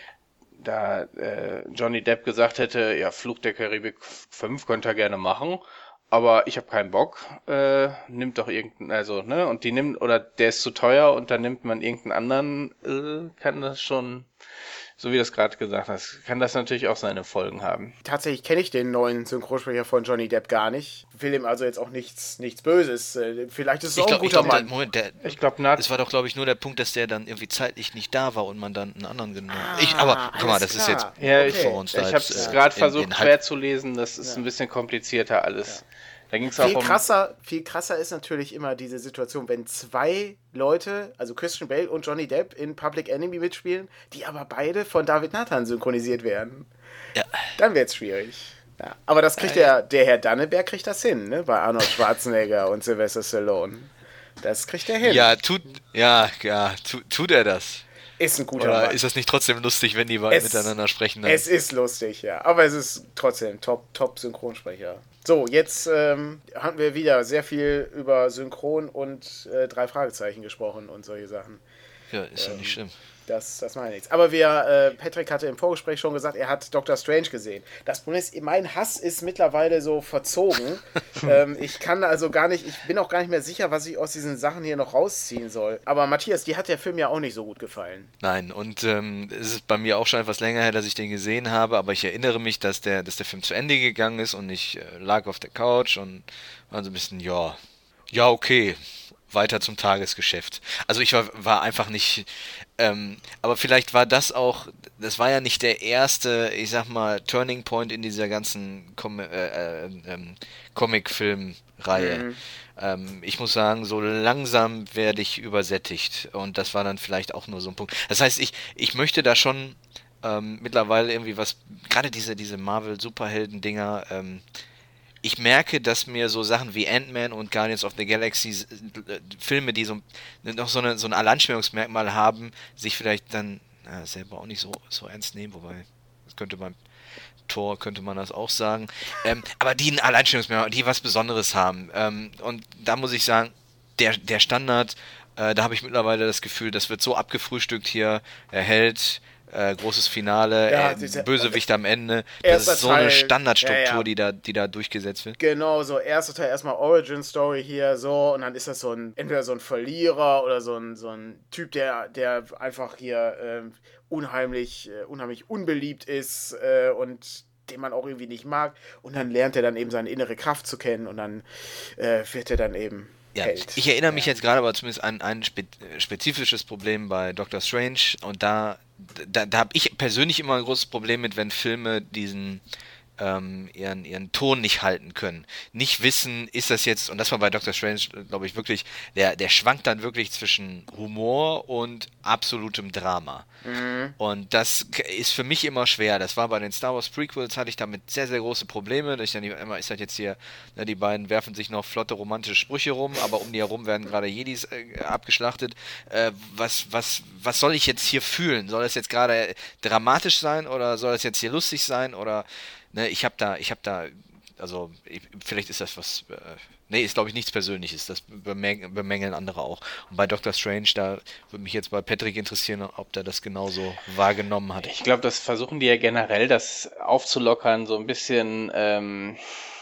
da äh, Johnny Depp gesagt hätte, ja, Fluch der Karibik fünf könnt ihr gerne machen, aber ich habe keinen Bock, äh, nimmt doch irgendeinen, also, ne, und die nimmt, oder der ist zu teuer und dann nimmt man irgendeinen anderen, äh, kann das schon, so wie du es gerade gesagt hast, kann das natürlich auch seine Folgen haben. Tatsächlich kenne ich den neuen Synchronsprecher von Johnny Depp gar nicht. Will ihm also jetzt auch nichts, nichts Böses. Vielleicht ist es auch glaub, ein guter ich glaub, Mann. Der, Moment, der, ich glaube, es war doch, glaube ich, nur der Punkt, dass der dann irgendwie zeitlich nicht da war und man dann einen anderen genommen ah, ich, Aber guck mal, das klar. ist jetzt ja, ich, vor uns. Ich halt, habe es äh, gerade versucht, in, in quer zu lesen. Das ist ja. ein bisschen komplizierter alles. Ja. Da ging's auch viel um krasser, viel krasser ist natürlich immer diese Situation, wenn zwei Leute, also Christian Bale und Johnny Depp, in Public Enemy mitspielen, die aber beide von David Nathan synchronisiert werden. Ja. Dann wird's schwierig. Ja. Aber das kriegt ja, der, der Herr Danneberg kriegt das hin, ne? Bei Arnold Schwarzenegger und Sylvester Stallone. Das kriegt er hin. Ja, tut, ja, ja, tu, tut er das? Ist ein guter Oder Mann. ist das nicht trotzdem lustig, wenn die beiden es, miteinander sprechen? Dann? Es ist lustig, ja. Aber es ist trotzdem top, top Synchronsprecher. So, jetzt ähm, haben wir wieder sehr viel über Synchron und äh, drei Fragezeichen gesprochen und solche Sachen. Ja, ist ähm, ja nicht schlimm. Das, das macht nichts. Aber wir, äh, Patrick hatte im Vorgespräch schon gesagt, er hat Doctor Strange gesehen. Das Problem ist, mein Hass ist mittlerweile so verzogen. ähm, ich kann also gar nicht, ich bin auch gar nicht mehr sicher, was ich aus diesen Sachen hier noch rausziehen soll. Aber Matthias, dir hat der Film ja auch nicht so gut gefallen. Nein, und ähm, es ist bei mir auch schon etwas länger her, dass ich den gesehen habe, aber ich erinnere mich, dass der, dass der Film zu Ende gegangen ist und ich äh, lag auf der Couch und war so ein bisschen, ja, ja, okay. Weiter zum Tagesgeschäft. Also ich war, war einfach nicht, ähm, aber vielleicht war das auch, das war ja nicht der erste, ich sag mal, Turning Point in dieser ganzen Com- äh, äh, ähm, Comic-Film-Reihe. Mhm. Ähm, ich muss sagen, so langsam werde ich übersättigt und das war dann vielleicht auch nur so ein Punkt. Das heißt, ich, ich möchte da schon ähm, mittlerweile irgendwie was, gerade diese, diese Marvel-Superhelden-Dinger, ähm, ich merke, dass mir so Sachen wie Ant-Man und Guardians of the Galaxy, äh, Filme, die so noch so, eine, so ein Alleinstellungsmerkmal haben, sich vielleicht dann na, selber auch nicht so, so ernst nehmen, wobei, das könnte beim Thor, könnte man das auch sagen, ähm, aber die ein Alleinstellungsmerkmal, die was Besonderes haben. Ähm, und da muss ich sagen, der, der Standard, äh, da habe ich mittlerweile das Gefühl, das wird so abgefrühstückt hier, er hält... Äh, großes Finale, ja, äh, diese, Bösewicht am Ende. Das ist so Teil, eine Standardstruktur, ja, ja. Die, da, die da durchgesetzt wird. Genau, so erster Teil erstmal Origin Story hier, so, und dann ist das so ein, entweder so ein Verlierer oder so ein, so ein Typ, der, der einfach hier äh, unheimlich, äh, unheimlich unbeliebt ist äh, und den man auch irgendwie nicht mag. Und dann lernt er dann eben seine innere Kraft zu kennen und dann äh, wird er dann eben Ja, Held. ich erinnere mich ja. jetzt gerade aber zumindest an ein spe- spezifisches Problem bei Doctor Strange und da, da, da habe ich persönlich immer ein großes Problem mit, wenn Filme diesen ähm, ihren, ihren Ton nicht halten können. Nicht wissen, ist das jetzt, und das war bei Doctor Strange, glaube ich, wirklich, der, der schwankt dann wirklich zwischen Humor und absolutem Drama. Mhm. Und das ist für mich immer schwer. Das war bei den Star Wars Prequels, hatte ich damit sehr, sehr große Probleme. Da ich dann immer, ist halt jetzt hier, ne, die beiden werfen sich noch flotte romantische Sprüche rum, aber um die herum werden gerade Jedis äh, abgeschlachtet. Äh, was, was, was soll ich jetzt hier fühlen? Soll das jetzt gerade dramatisch sein oder soll das jetzt hier lustig sein? Oder ne, ich habe da, ich habe da, also ich, vielleicht ist das was, äh, nee, ist glaube ich nichts Persönliches, das bemäng- bemängeln andere auch. Und bei Doctor Strange, da würde mich jetzt bei Patrick interessieren, ob der das genauso wahrgenommen hat. Ich glaube, das versuchen die ja generell, das aufzulockern, so ein bisschen, ähm,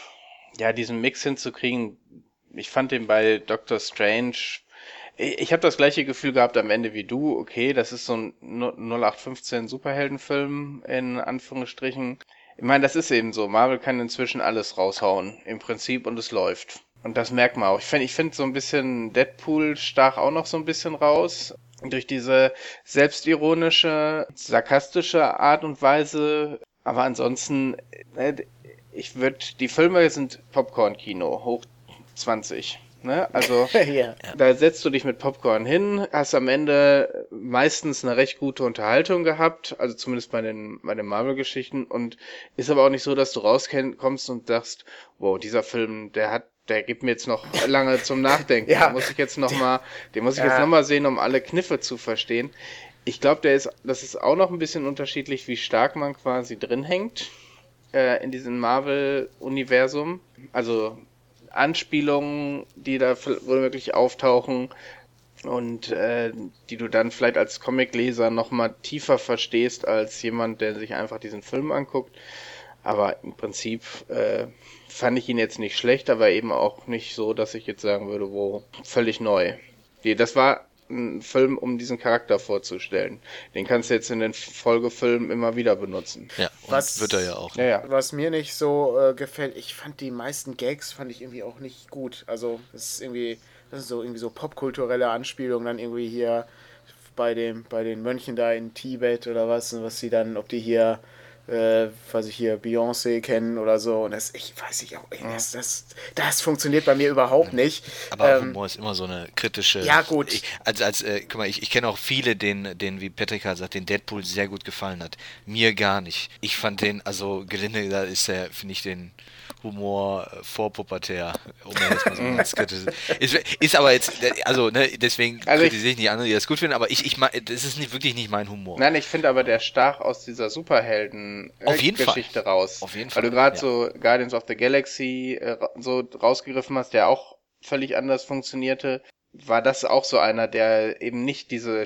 ja, diesen Mix hinzukriegen. Ich fand den bei Doctor Strange, ich habe das gleiche Gefühl gehabt am Ende wie du, okay, das ist so ein null acht fünfzehn Superheldenfilm in Anführungsstrichen. Ich meine, das ist eben so. Marvel kann inzwischen alles raushauen, im Prinzip, und es läuft. Und das merkt man auch. Ich finde, ich finde so ein bisschen Deadpool stach auch noch so ein bisschen raus. Durch diese selbstironische, sarkastische Art und Weise. Aber ansonsten, ich würde, die Filme sind Popcorn-Kino, hoch zwanzig. Ne? Also ja. Da setzt du dich mit Popcorn hin, hast am Ende meistens eine recht gute Unterhaltung gehabt, also zumindest bei den, bei den Marvel-Geschichten, und ist aber auch nicht so, dass du rauskommst und sagst, wow, dieser Film, der hat, der gibt mir jetzt noch lange zum Nachdenken. ja. Den muss ich jetzt noch mal, den muss ich ja. jetzt noch mal sehen, um alle Kniffe zu verstehen. Ich glaube, der ist, das ist auch noch ein bisschen unterschiedlich, wie stark man quasi drin hängt äh, in diesem Marvel-Universum. Also Anspielungen, die da womöglich auftauchen und äh, die du dann vielleicht als Comicleser nochmal tiefer verstehst als jemand, der sich einfach diesen Film anguckt. Aber im Prinzip äh, fand ich ihn jetzt nicht schlecht, aber eben auch nicht so, dass ich jetzt sagen würde, wo völlig neu. Nee, das war ein Film, um diesen Charakter vorzustellen. Den kannst du jetzt in den Folgefilmen immer wieder benutzen. Ja, und Was- wird er ja auch. Ja, ja. Was mir nicht so äh, gefällt, ich fand die meisten Gags fand ich irgendwie auch nicht gut. Also das ist irgendwie, das ist so irgendwie so popkulturelle Anspielungen dann irgendwie hier bei dem, bei den Mönchen da in Tibet oder was, und was sie dann, ob die hier, äh, was ich hier, Beyoncé kennen oder so. Und das, ich weiß nicht auch, ey, das, das, das funktioniert bei mir überhaupt nicht. Aber Ähm, Humor ist immer so eine kritische. Ja, gut. Ich, als, als, äh, guck mal, ich, ich kenne auch viele, denen, denen, wie Patrick hat sagt, den Deadpool sehr gut gefallen hat. Mir gar nicht. Ich fand den, also gelinde gesagt, ist der, finde ich den Humor äh, vorpubertär, um jetzt mal so ganz kritisch. Ist, ist aber jetzt, äh, also, ne, deswegen Also ich- kritisiere ich nicht andere, die das gut finden, aber ich, ich mag, das ist nicht, wirklich nicht mein Humor. Nein, ich finde aber, der stach aus dieser Superhelden äh, Auf jeden Fall. Geschichte raus. Auf jeden Weil du Fall, gerade ja. so Guardians of the Galaxy äh, ra- so rausgegriffen hast, der auch völlig anders funktionierte, war das auch so einer, der eben nicht diese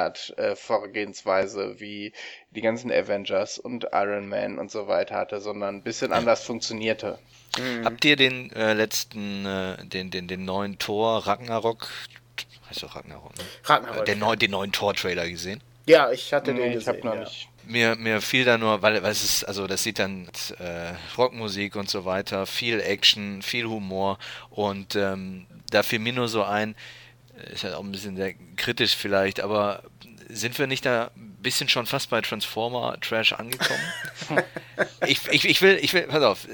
Standard-Vorgehensweise wie die ganzen Avengers und Iron Man und so weiter hatte, sondern ein bisschen anders funktionierte. Habt ihr den äh, letzten, äh, den, den, den neuen Tor Ragnarok, heißt doch Ragnarok, ne? Ragnarok, Äh, den, ja. neu, den neuen Tor-Trailer gesehen? Ja, ich hatte den Nee, ich habe gesehen. noch ja. nicht. Mir, mir fiel da nur, weil, weil es ist, also das sieht dann äh, Rockmusik und so weiter, viel Action, viel Humor und ähm, da fiel mir nur so ein, ist halt auch ein bisschen sehr kritisch vielleicht, aber sind wir nicht da ein bisschen schon fast bei Transformer Trash angekommen? ich, ich, ich will, ich will, pass auf,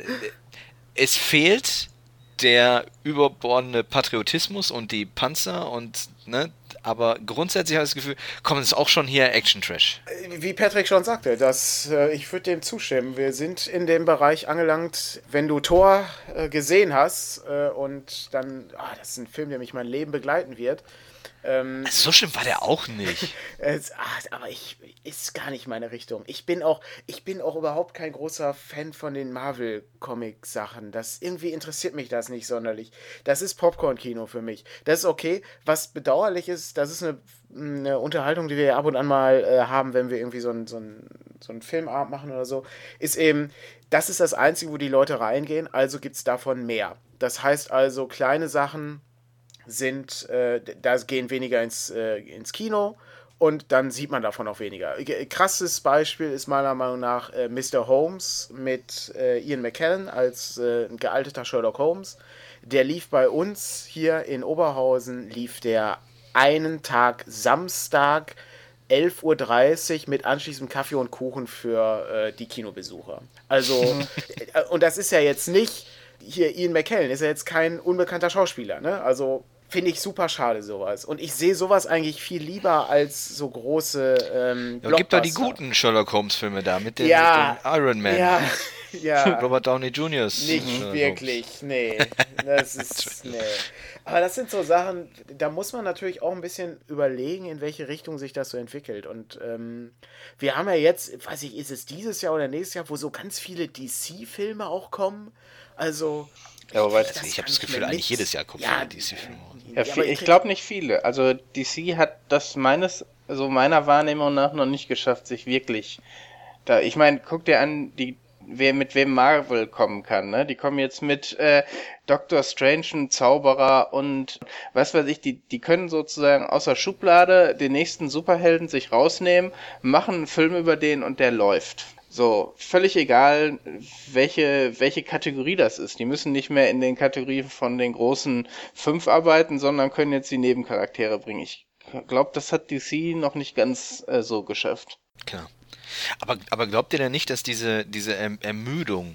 es fehlt der überbordende Patriotismus und die Panzer und, ne, aber grundsätzlich habe ich das Gefühl, komm, es ist auch schon hier Action-Trash. Wie Patrick schon sagte, das, äh, ich würde dem zustimmen. Wir sind in dem Bereich angelangt, wenn du Thor äh, gesehen hast äh, und dann, ah, das ist ein Film, der mich mein Leben begleiten wird. Ähm, Also so schlimm war der auch nicht. es, ah, aber ich ist gar nicht meine Richtung. Ich bin auch, ich bin auch überhaupt kein großer Fan von den Marvel-Comic-Sachen. Das irgendwie interessiert mich das nicht sonderlich. Das ist Popcorn-Kino für mich. Das ist okay. Was bedauerlich ist, das ist eine, eine Unterhaltung, die wir ja ab und an mal äh, haben, wenn wir irgendwie so einen so ein, so ein Filmabend machen oder so, ist eben, das ist das Einzige, wo die Leute reingehen, also gibt es davon mehr. Das heißt also, kleine Sachen sind, äh, da gehen weniger ins, äh, ins Kino und dann sieht man davon auch weniger. G- Krasses Beispiel ist meiner Meinung nach äh, Mister Holmes mit äh, Ian McKellen als äh, ein gealteter Sherlock Holmes. Der lief bei uns hier in Oberhausen, lief der einen Tag Samstag elf Uhr dreißig mit anschließendem Kaffee und Kuchen für äh, die Kinobesucher. Also, äh, und das ist ja jetzt nicht, hier Ian McKellen ist ja jetzt kein unbekannter Schauspieler, ne? Also finde ich super schade sowas. Und ich sehe sowas eigentlich viel lieber als so große ähm, Ja, gibt da die Blockbuster. guten Sherlock Holmes Filme da mit dem, Ja, mit dem Iron Man. Ja, ja. Robert Downey Junior Nicht Sherlock wirklich, nee. Das ist, nee. Aber das sind so Sachen, da muss man natürlich auch ein bisschen überlegen, in welche Richtung sich das so entwickelt. Und ähm, wir haben ja jetzt, weiß ich, ist es dieses Jahr oder nächstes Jahr, wo so ganz viele D C-Filme auch kommen. Also. Ja, wobei krieg das- Ich gar habe das nicht Gefühl, mehr eigentlich mit. jedes Jahr kommt Ja, ja, D C-Filme. Ja, Ja, viel- aber ich krieg- glaube nicht viele. Also D C hat das meines, also meiner Wahrnehmung nach noch nicht geschafft, sich wirklich da. Ich meine, guck dir an, die wer mit wem Marvel kommen kann, ne? Die kommen jetzt mit äh, Doctor Strange, ein Zauberer und was weiß ich, die die können sozusagen aus der Schublade den nächsten Superhelden sich rausnehmen, machen einen Film über den und der läuft. So, völlig egal, welche, welche Kategorie das ist. Die müssen nicht mehr in den Kategorien von den großen fünf arbeiten, sondern können jetzt die Nebencharaktere bringen. Ich glaube, das hat D C noch nicht ganz äh, so geschafft. Klar. Aber, aber glaubt ihr denn nicht, dass diese, diese erm Ermüdung,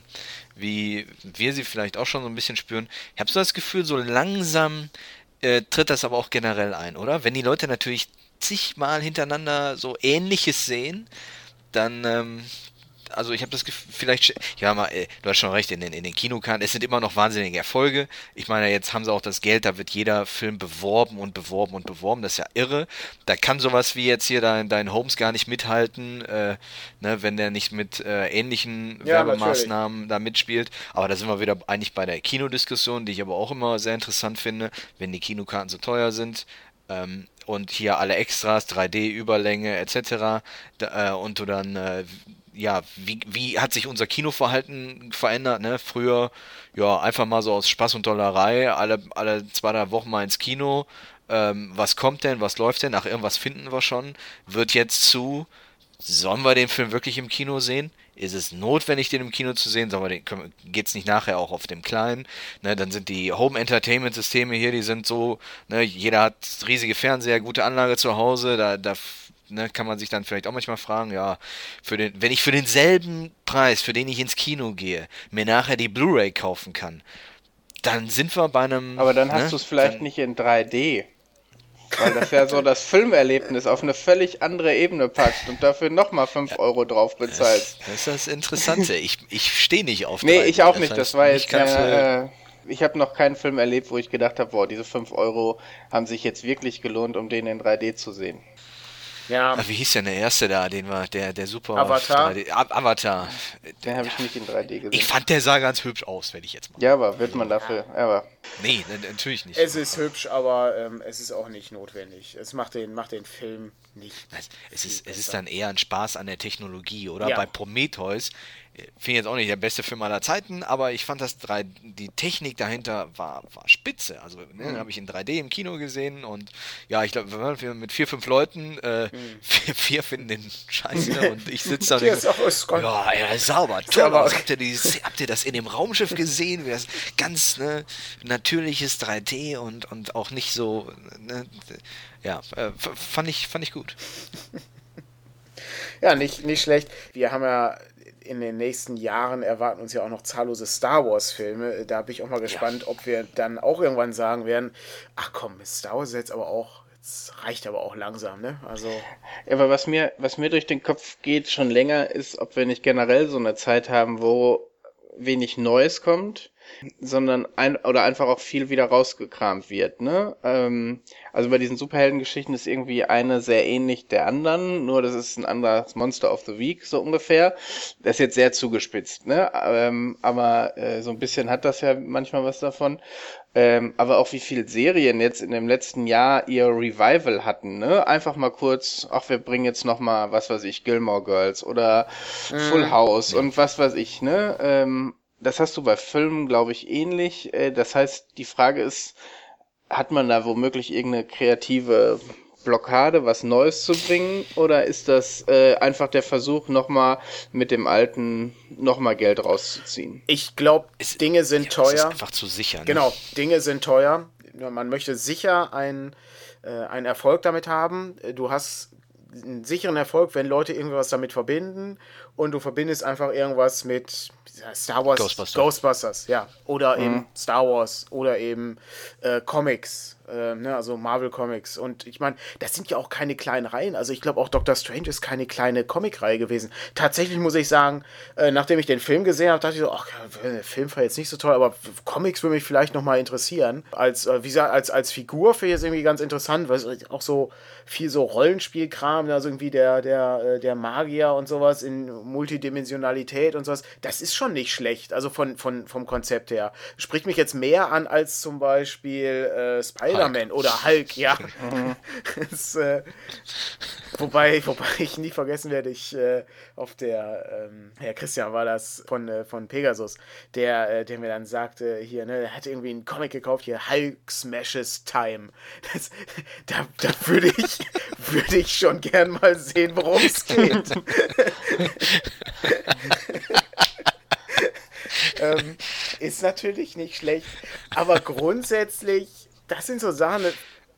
wie wir sie vielleicht auch schon so ein bisschen spüren, ich habe so das Gefühl, so langsam äh, tritt das aber auch generell ein, oder? Wenn die Leute natürlich zigmal hintereinander so Ähnliches sehen, dann ähm, also ich habe das Gefühl, vielleicht, ja mal, äh, du hast schon recht, in den, in den Kinokarten, es sind immer noch wahnsinnige Erfolge. Ich meine, jetzt haben sie auch das Geld, da wird jeder Film beworben und beworben und beworben, das ist ja irre. Da kann sowas wie jetzt hier dein, dein Holmes gar nicht mithalten, äh, ne, wenn der nicht mit äh, ähnlichen Ja, Werbemaßnahmen da mitspielt. Aber da sind wir wieder eigentlich bei der Kinodiskussion, die ich aber auch immer sehr interessant finde, wenn die Kinokarten so teuer sind. Ähm, und hier alle Extras, drei D-Überlänge et cetera. Da, äh, und du dann, äh, ja, wie, wie hat sich unser Kinoverhalten verändert, ne? Früher, ja, einfach mal so aus Spaß und Dollerei, alle, alle zwei, drei Wochen mal ins Kino. Ähm, was kommt denn, was läuft denn? Ach, irgendwas finden wir schon. Wird jetzt zu, sollen wir den Film wirklich im Kino sehen? Ist es notwendig, den im Kino zu sehen? Sollen wir den, können, geht's nicht nachher auch auf dem Kleinen? Ne, dann sind die Home Entertainment Systeme hier, die sind so, ne, jeder hat riesige Fernseher, gute Anlage zu Hause, da, da ne, kann man sich dann vielleicht auch manchmal fragen, ja, für den, wenn ich für denselben Preis, für den ich ins Kino gehe, mir nachher die Blu-ray kaufen kann, dann sind wir bei einem... Aber dann ne, hast du es vielleicht dann, nicht in drei D. Weil das ja so das Filmerlebnis auf eine völlig andere Ebene packt und dafür nochmal fünf Euro drauf bezahlst. Das, das ist das Interessante. Ich, ich stehe nicht auf Nee, drei D. ich auch Das nicht. heißt, Das war mich jetzt, kannst du- äh, äh, ich habe noch keinen Film erlebt, wo ich gedacht habe, boah, diese fünf Euro haben sich jetzt wirklich gelohnt, um den in drei D zu sehen. Ja, Ah, wie hieß denn der erste da, den war, der, der super Avatar? drei D, A- Avatar. Den habe ich nicht in drei D gesehen. Ich fand, der sah ganz hübsch aus, wenn ich jetzt mal. Ja, aber wird man dafür, aber Nee, ne, natürlich nicht. es ist hübsch, aber ähm, es ist auch nicht notwendig. Es macht den, macht den Film nicht. Es, es, viel ist, es ist besser. dann eher ein Spaß an der Technologie, oder? Ja. Bei Prometheus, äh, finde ich jetzt auch nicht der beste Film aller Zeiten, aber ich fand das drei, die Technik dahinter war, war spitze. Also, ne, Mhm. habe ich in drei D im Kino gesehen und ja, ich glaube, wir waren mit vier, fünf Leuten, äh, Mhm. vier, vier finden den scheiße und ich sitze da und Hier denke, ist auch aus Gott. ja, ja, ist sauber, toll aber- aus. Habt ihr, dieses, habt ihr das in dem Raumschiff gesehen? Wie das ganz ne, natürliches drei D und, und auch nicht so, ne, ja, äh, f- fand ich, fand ich gut. Ja, nicht, nicht schlecht. Wir haben ja in den nächsten Jahren erwarten uns ja auch noch zahllose Star Wars Filme. Da bin ich auch mal gespannt, ob wir dann auch irgendwann sagen werden, ach komm, Star Wars ist jetzt aber auch, jetzt reicht aber auch langsam, ne? Also, Ja, aber was mir, was mir durch den Kopf geht schon länger, ist, ob wir nicht generell so eine Zeit haben, wo wenig Neues kommt, sondern ein, oder einfach auch viel wieder rausgekramt wird, ne? Ähm, also bei diesen Superheldengeschichten ist irgendwie eine sehr ähnlich der anderen, nur das ist ein anderes Monster of the Week, so ungefähr. Das ist jetzt sehr zugespitzt, ne? Ähm, aber äh, so ein bisschen hat das ja manchmal was davon. Ähm, aber auch wie viele Serien jetzt in dem letzten Jahr ihr Revival hatten, ne? Einfach mal kurz, ach, wir bringen jetzt noch mal, was weiß ich, Gilmore Girls oder Full House und was weiß ich, ne? Ähm, das hast du bei Filmen, glaube ich, ähnlich. Äh, das heißt, die Frage ist, hat man da womöglich irgendeine kreative Blockade, was Neues zu bringen? Oder ist das äh, einfach der Versuch, nochmal mit dem Alten nochmal Geld rauszuziehen? ich glaube, Es- Dinge sind ja, das ist teuer. einfach zu sicher. Ne? Genau, Dinge sind teuer. Ja, man möchte sicher einen, äh, einen Erfolg damit haben. Du hast einen sicheren Erfolg, wenn Leute irgendwas damit verbinden und du verbindest einfach irgendwas mit ja, Star Wars, Ghostbusters. Ghostbusters, ja, oder eben Star Wars oder eben äh, Comics, äh, ne, also Marvel Comics. Und ich meine, das sind ja auch keine kleinen Reihen. Also ich glaube auch Doctor Strange ist keine kleine Comicreihe gewesen. Tatsächlich muss ich sagen, äh, nachdem ich den Film gesehen habe, dachte ich so, ach, der Film war jetzt nicht so toll, aber Comics würde mich vielleicht noch mal interessieren. Als, äh, wie gesagt, als, als Figur finde ich es irgendwie ganz interessant, weil es auch so viel so Rollenspielkram, also irgendwie der, der, äh, der Magier und sowas in Multidimensionalität und sowas, das ist schon nicht schlecht, also von, von, vom Konzept her. Spricht mich jetzt mehr an als zum Beispiel äh, Spider-Man oder Hulk, ja. das, äh, wobei, wobei ich nie vergessen werde, ich äh, auf der, ähm, Herr Christian war das von, äh, von Pegasus, der, äh, der mir dann sagte, hier, ne, er hat irgendwie einen Comic gekauft, hier, Hulk Smashes Time. Das, da da würde ich, würde ich schon gern mal sehen, worum es geht. ähm, ist natürlich nicht schlecht, aber grundsätzlich, das sind so Sachen,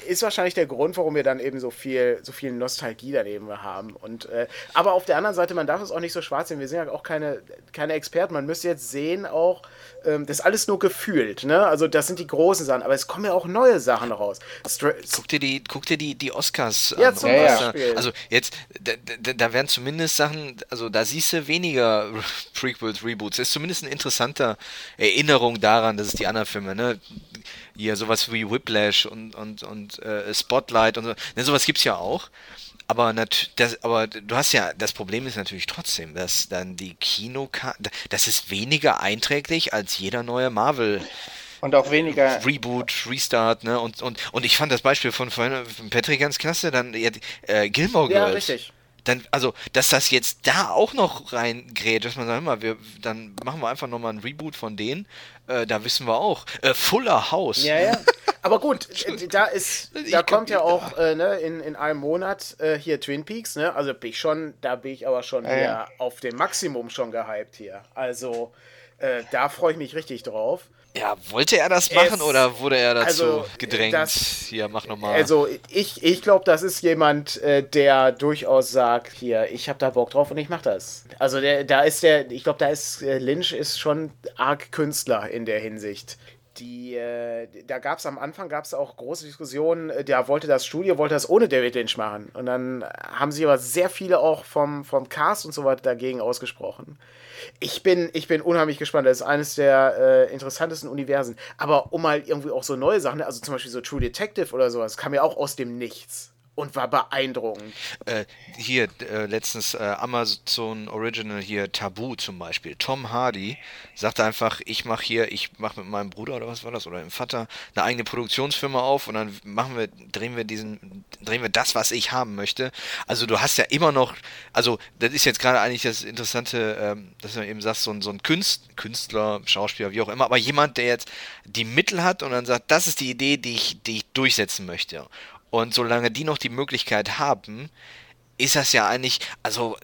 ist wahrscheinlich der Grund, warum wir dann eben so viel, so viel Nostalgie daneben haben. Und, äh, aber auf der anderen Seite, man darf es auch nicht so schwarz sehen. Wir sind ja auch keine, keine Experten. Man müsste jetzt sehen auch, ähm, das ist alles nur gefühlt. Ne? Also das sind die großen Sachen. Aber es kommen ja auch neue Sachen raus. Stra- Guck dir die, guck dir die, die Oscars Ja, an. zum und was Beispiel. Da, also jetzt, da, da, da werden zumindest Sachen, also da siehst du weniger Prequels, Reboots. Das ist zumindest eine interessante Erinnerung daran, dass es die anderen Filme, ne? Hier sowas wie Whiplash und, und, und äh, Spotlight und so. Ne, sowas gibt's ja auch. Aber, nat- das, aber du hast ja, das Problem ist natürlich trotzdem, dass dann die Kinokarten, das ist weniger einträglich als jeder neue Marvel Und auch weniger. Reboot, Restart, ne? Und, und, und ich fand das Beispiel von vorhin von Patrick ganz klasse, dann ja, äh, Gilmore Ja, Girls. richtig. Dann, also, dass das jetzt da auch noch reingrätscht, dass man sagt, mal, wir, dann machen wir einfach nochmal ein Reboot von denen, äh, da wissen wir auch. Äh, Fuller House. Ja, ja. Aber gut, äh, da ist, Ich da glaub, kommt ja da- auch äh, ne, in, in einem Monat äh, hier Twin Peaks, ne? Also bin ich schon, da bin ich aber schon Ja, hier ja. auf dem Maximum schon gehypt hier. Also äh, da freue ich mich richtig drauf. Ja, wollte er das machen Es- oder wurde er dazu also, gedrängt? das- Hier, mach nochmal. Also ich, ich glaube, das ist jemand, äh, der durchaus sagt, hier, ich habe da Bock drauf und ich mache das. Also der, da ist der, ich glaube, da ist äh, Lynch ist schon arg Künstler in der Hinsicht. Die, äh, da gab es am Anfang gab's auch große Diskussionen, äh, der wollte das Studio, wollte das ohne David Lynch machen. Und dann haben sich aber sehr viele auch vom, vom Cast und so weiter dagegen ausgesprochen. Ich bin, ich bin unheimlich gespannt. Das ist eines der äh, interessantesten Universen. Aber um mal irgendwie auch so neue Sachen, also zum Beispiel so True Detective oder sowas, kam ja auch aus dem Nichts und war beeindruckend. Äh, hier, äh, letztens äh, Amazon Original hier, Tabu zum Beispiel. Tom Hardy sagte einfach, ich mache hier, ich mache mit meinem Bruder oder was war das, oder dem Vater, eine eigene Produktionsfirma auf und dann machen wir, drehen wir diesen, drehen wir das, was ich haben möchte. Also du hast ja immer noch, also das ist jetzt gerade eigentlich das Interessante, ähm, dass du eben sagst, so ein, so ein Künst, Künstler, Schauspieler, wie auch immer, aber jemand, der jetzt die Mittel hat und dann sagt, das ist die Idee, die ich, die ich durchsetzen möchte. Und solange die noch die Möglichkeit haben, ist das ja eigentlich, also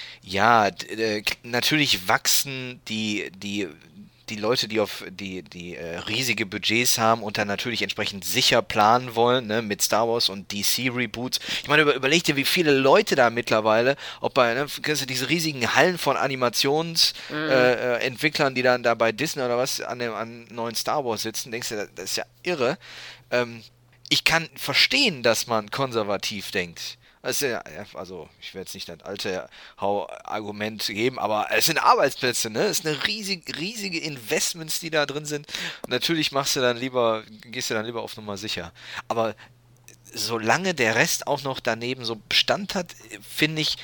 ja, d- äh, k- natürlich wachsen die, die, die Leute, die auf die, die äh, riesige Budgets haben und dann natürlich entsprechend sicher planen wollen, ne, mit Star Wars und D C-Reboots. Ich meine, über, überleg dir, wie viele Leute da mittlerweile, ob bei, ne, kennst du diese riesigen Hallen von Animationsentwicklern, äh, äh, Entwicklern, die dann da bei Disney oder was an dem an neuen Star Wars sitzen, denkst du, das ist ja irre. Ähm, ich kann verstehen, dass man konservativ denkt. Das ist ja, ja, also, ich werde jetzt nicht das alte Hau- Argument geben, aber es sind Arbeitsplätze, ne? Es sind eine riesige, riesige Investments, die da drin sind. Und natürlich machst du dann lieber, gehst du dann lieber auf Nummer sicher. Aber solange der Rest auch noch daneben so Bestand hat, finde ich,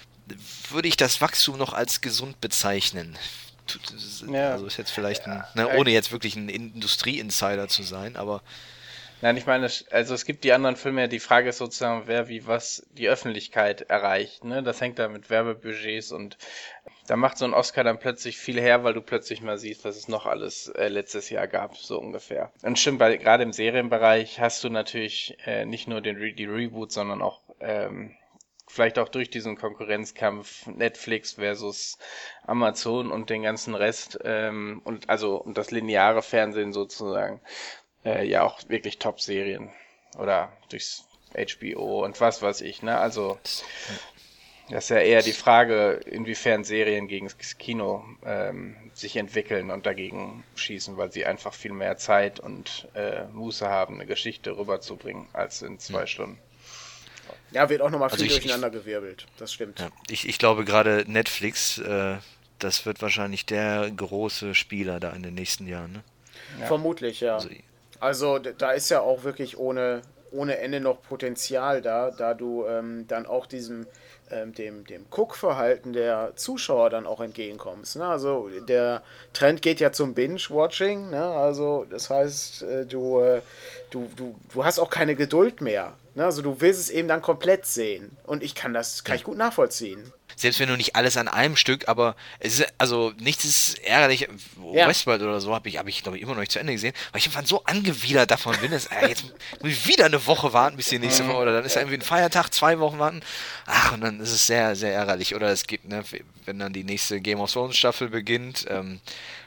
würde ich das Wachstum noch als gesund bezeichnen. Tut- das ist- Ja. Also ist jetzt vielleicht ein, ne, Ja. ohne jetzt wirklich ein Industrie-Insider zu sein, aber Nein, ich meine, es- also es gibt die anderen Filme, die Frage ist sozusagen, wer wie was die Öffentlichkeit erreicht, ne? Das hängt da mit Werbebudgets und da macht so ein Oscar dann plötzlich viel her, weil du plötzlich mal siehst, was es noch alles äh, letztes Jahr gab, so ungefähr. Und stimmt, weil gerade im Serienbereich hast du natürlich äh, nicht nur den Re die Reboots, sondern auch ähm, vielleicht auch durch diesen Konkurrenzkampf Netflix versus Amazon und den ganzen Rest ähm, und also und das lineare Fernsehen sozusagen äh, ja auch wirklich Top-Serien oder durchs H B O und was weiß ich, ne? Also das ist ja eher die Frage, inwiefern Serien gegen das Kino ähm, sich entwickeln und dagegen schießen, weil sie einfach viel mehr Zeit und äh, Muße haben, eine Geschichte rüberzubringen, als in zwei Stunden. Ja, wird auch nochmal viel Also ich- durcheinander gewirbelt. Das stimmt. ja, ich, ich glaube gerade Netflix, äh, das wird wahrscheinlich der große Spieler da in den nächsten Jahren. Ne? Ja. Vermutlich, ja. Also, Also d- da ist ja auch wirklich ohne, ohne Ende noch Potenzial da, da du ähm, dann auch diesem ähm, dem, dem Guckverhalten der Zuschauer dann auch entgegenkommst. Ne? Also der Trend geht ja zum Binge-Watching, ne? Also das heißt, äh, du, äh, du, du, du hast auch keine Geduld mehr. Ne? Also du willst es eben dann komplett sehen. Und ich kann das, kann ich gut nachvollziehen. selbst wenn du nicht alles an einem Stück, aber es ist, also nichts ist ärgerlich. Ja. Westworld oder so habe ich, hab ich glaube ich, immer noch nicht zu Ende gesehen, weil ich einfach so angewidert davon bin, dass äh, jetzt muss ich wieder eine Woche warten, bis die nächste Woche, oder dann ist da irgendwie ein Feiertag, zwei Wochen warten. Ach, und dann ist es sehr, sehr ärgerlich. Oder es gibt, ne, wenn dann die nächste Game of Thrones Staffel beginnt, ähm,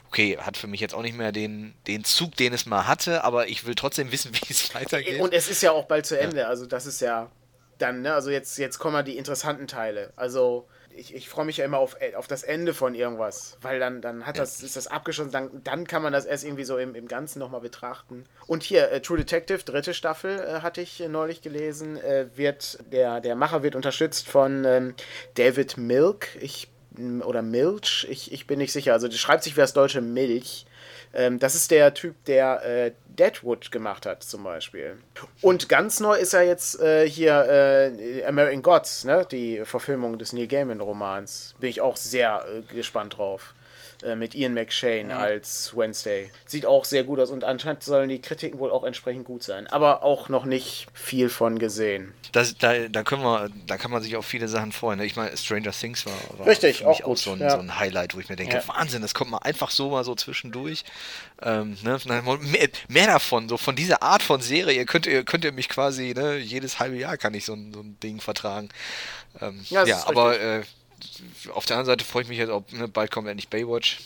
okay, hat für mich jetzt auch nicht mehr den, den Zug, den es mal hatte, aber ich will trotzdem wissen, wie es weitergeht. Und es ist ja auch bald zu Ende, ja. Also das ist ja dann, ne, also jetzt, jetzt kommen mal die interessanten Teile. Also ich, ich freue mich ja immer auf, auf das Ende von irgendwas, weil dann, dann hat das, ja. ist das abgeschlossen, dann, dann kann man das erst irgendwie so im, im Ganzen nochmal betrachten. Und hier, äh, True Detective, dritte Staffel, äh, hatte ich äh, neulich gelesen, äh, wird, der, der Macher wird unterstützt von ähm, David Milk, ich oder Milch, ich, ich bin nicht sicher, also das schreibt sich wie das deutsche Milch. Ähm, das ist der Typ, der äh, Deadwood gemacht hat, zum Beispiel. Und ganz neu ist er jetzt äh, hier äh, American Gods, ne? Die Verfilmung des Neil Gaiman-Romans. Bin ich auch sehr äh, gespannt drauf. Äh, mit Ian McShane ja. als Wednesday. Sieht auch sehr gut aus und anscheinend sollen die Kritiken wohl auch entsprechend gut sein. Aber auch noch nicht viel von gesehen. Das, da, da, können wir, da kann man sich auf viele Sachen freuen. Ne? Ich meine, Stranger Things war, war Richtig, für mich auch, auch so ein, ja. so ein Highlight, wo ich mir denke, ja. Wahnsinn, das kommt mal einfach so mal so zwischendurch. Ähm, ne? mehr, mehr davon, so von dieser Art von Serie, könnt ihr, könnt ihr mich quasi, ne, jedes halbe Jahr kann ich so ein, so ein Ding vertragen. Ähm, ja, ja aber äh, auf der anderen Seite freue ich mich jetzt auch, ne, bald kommt endlich Baywatch.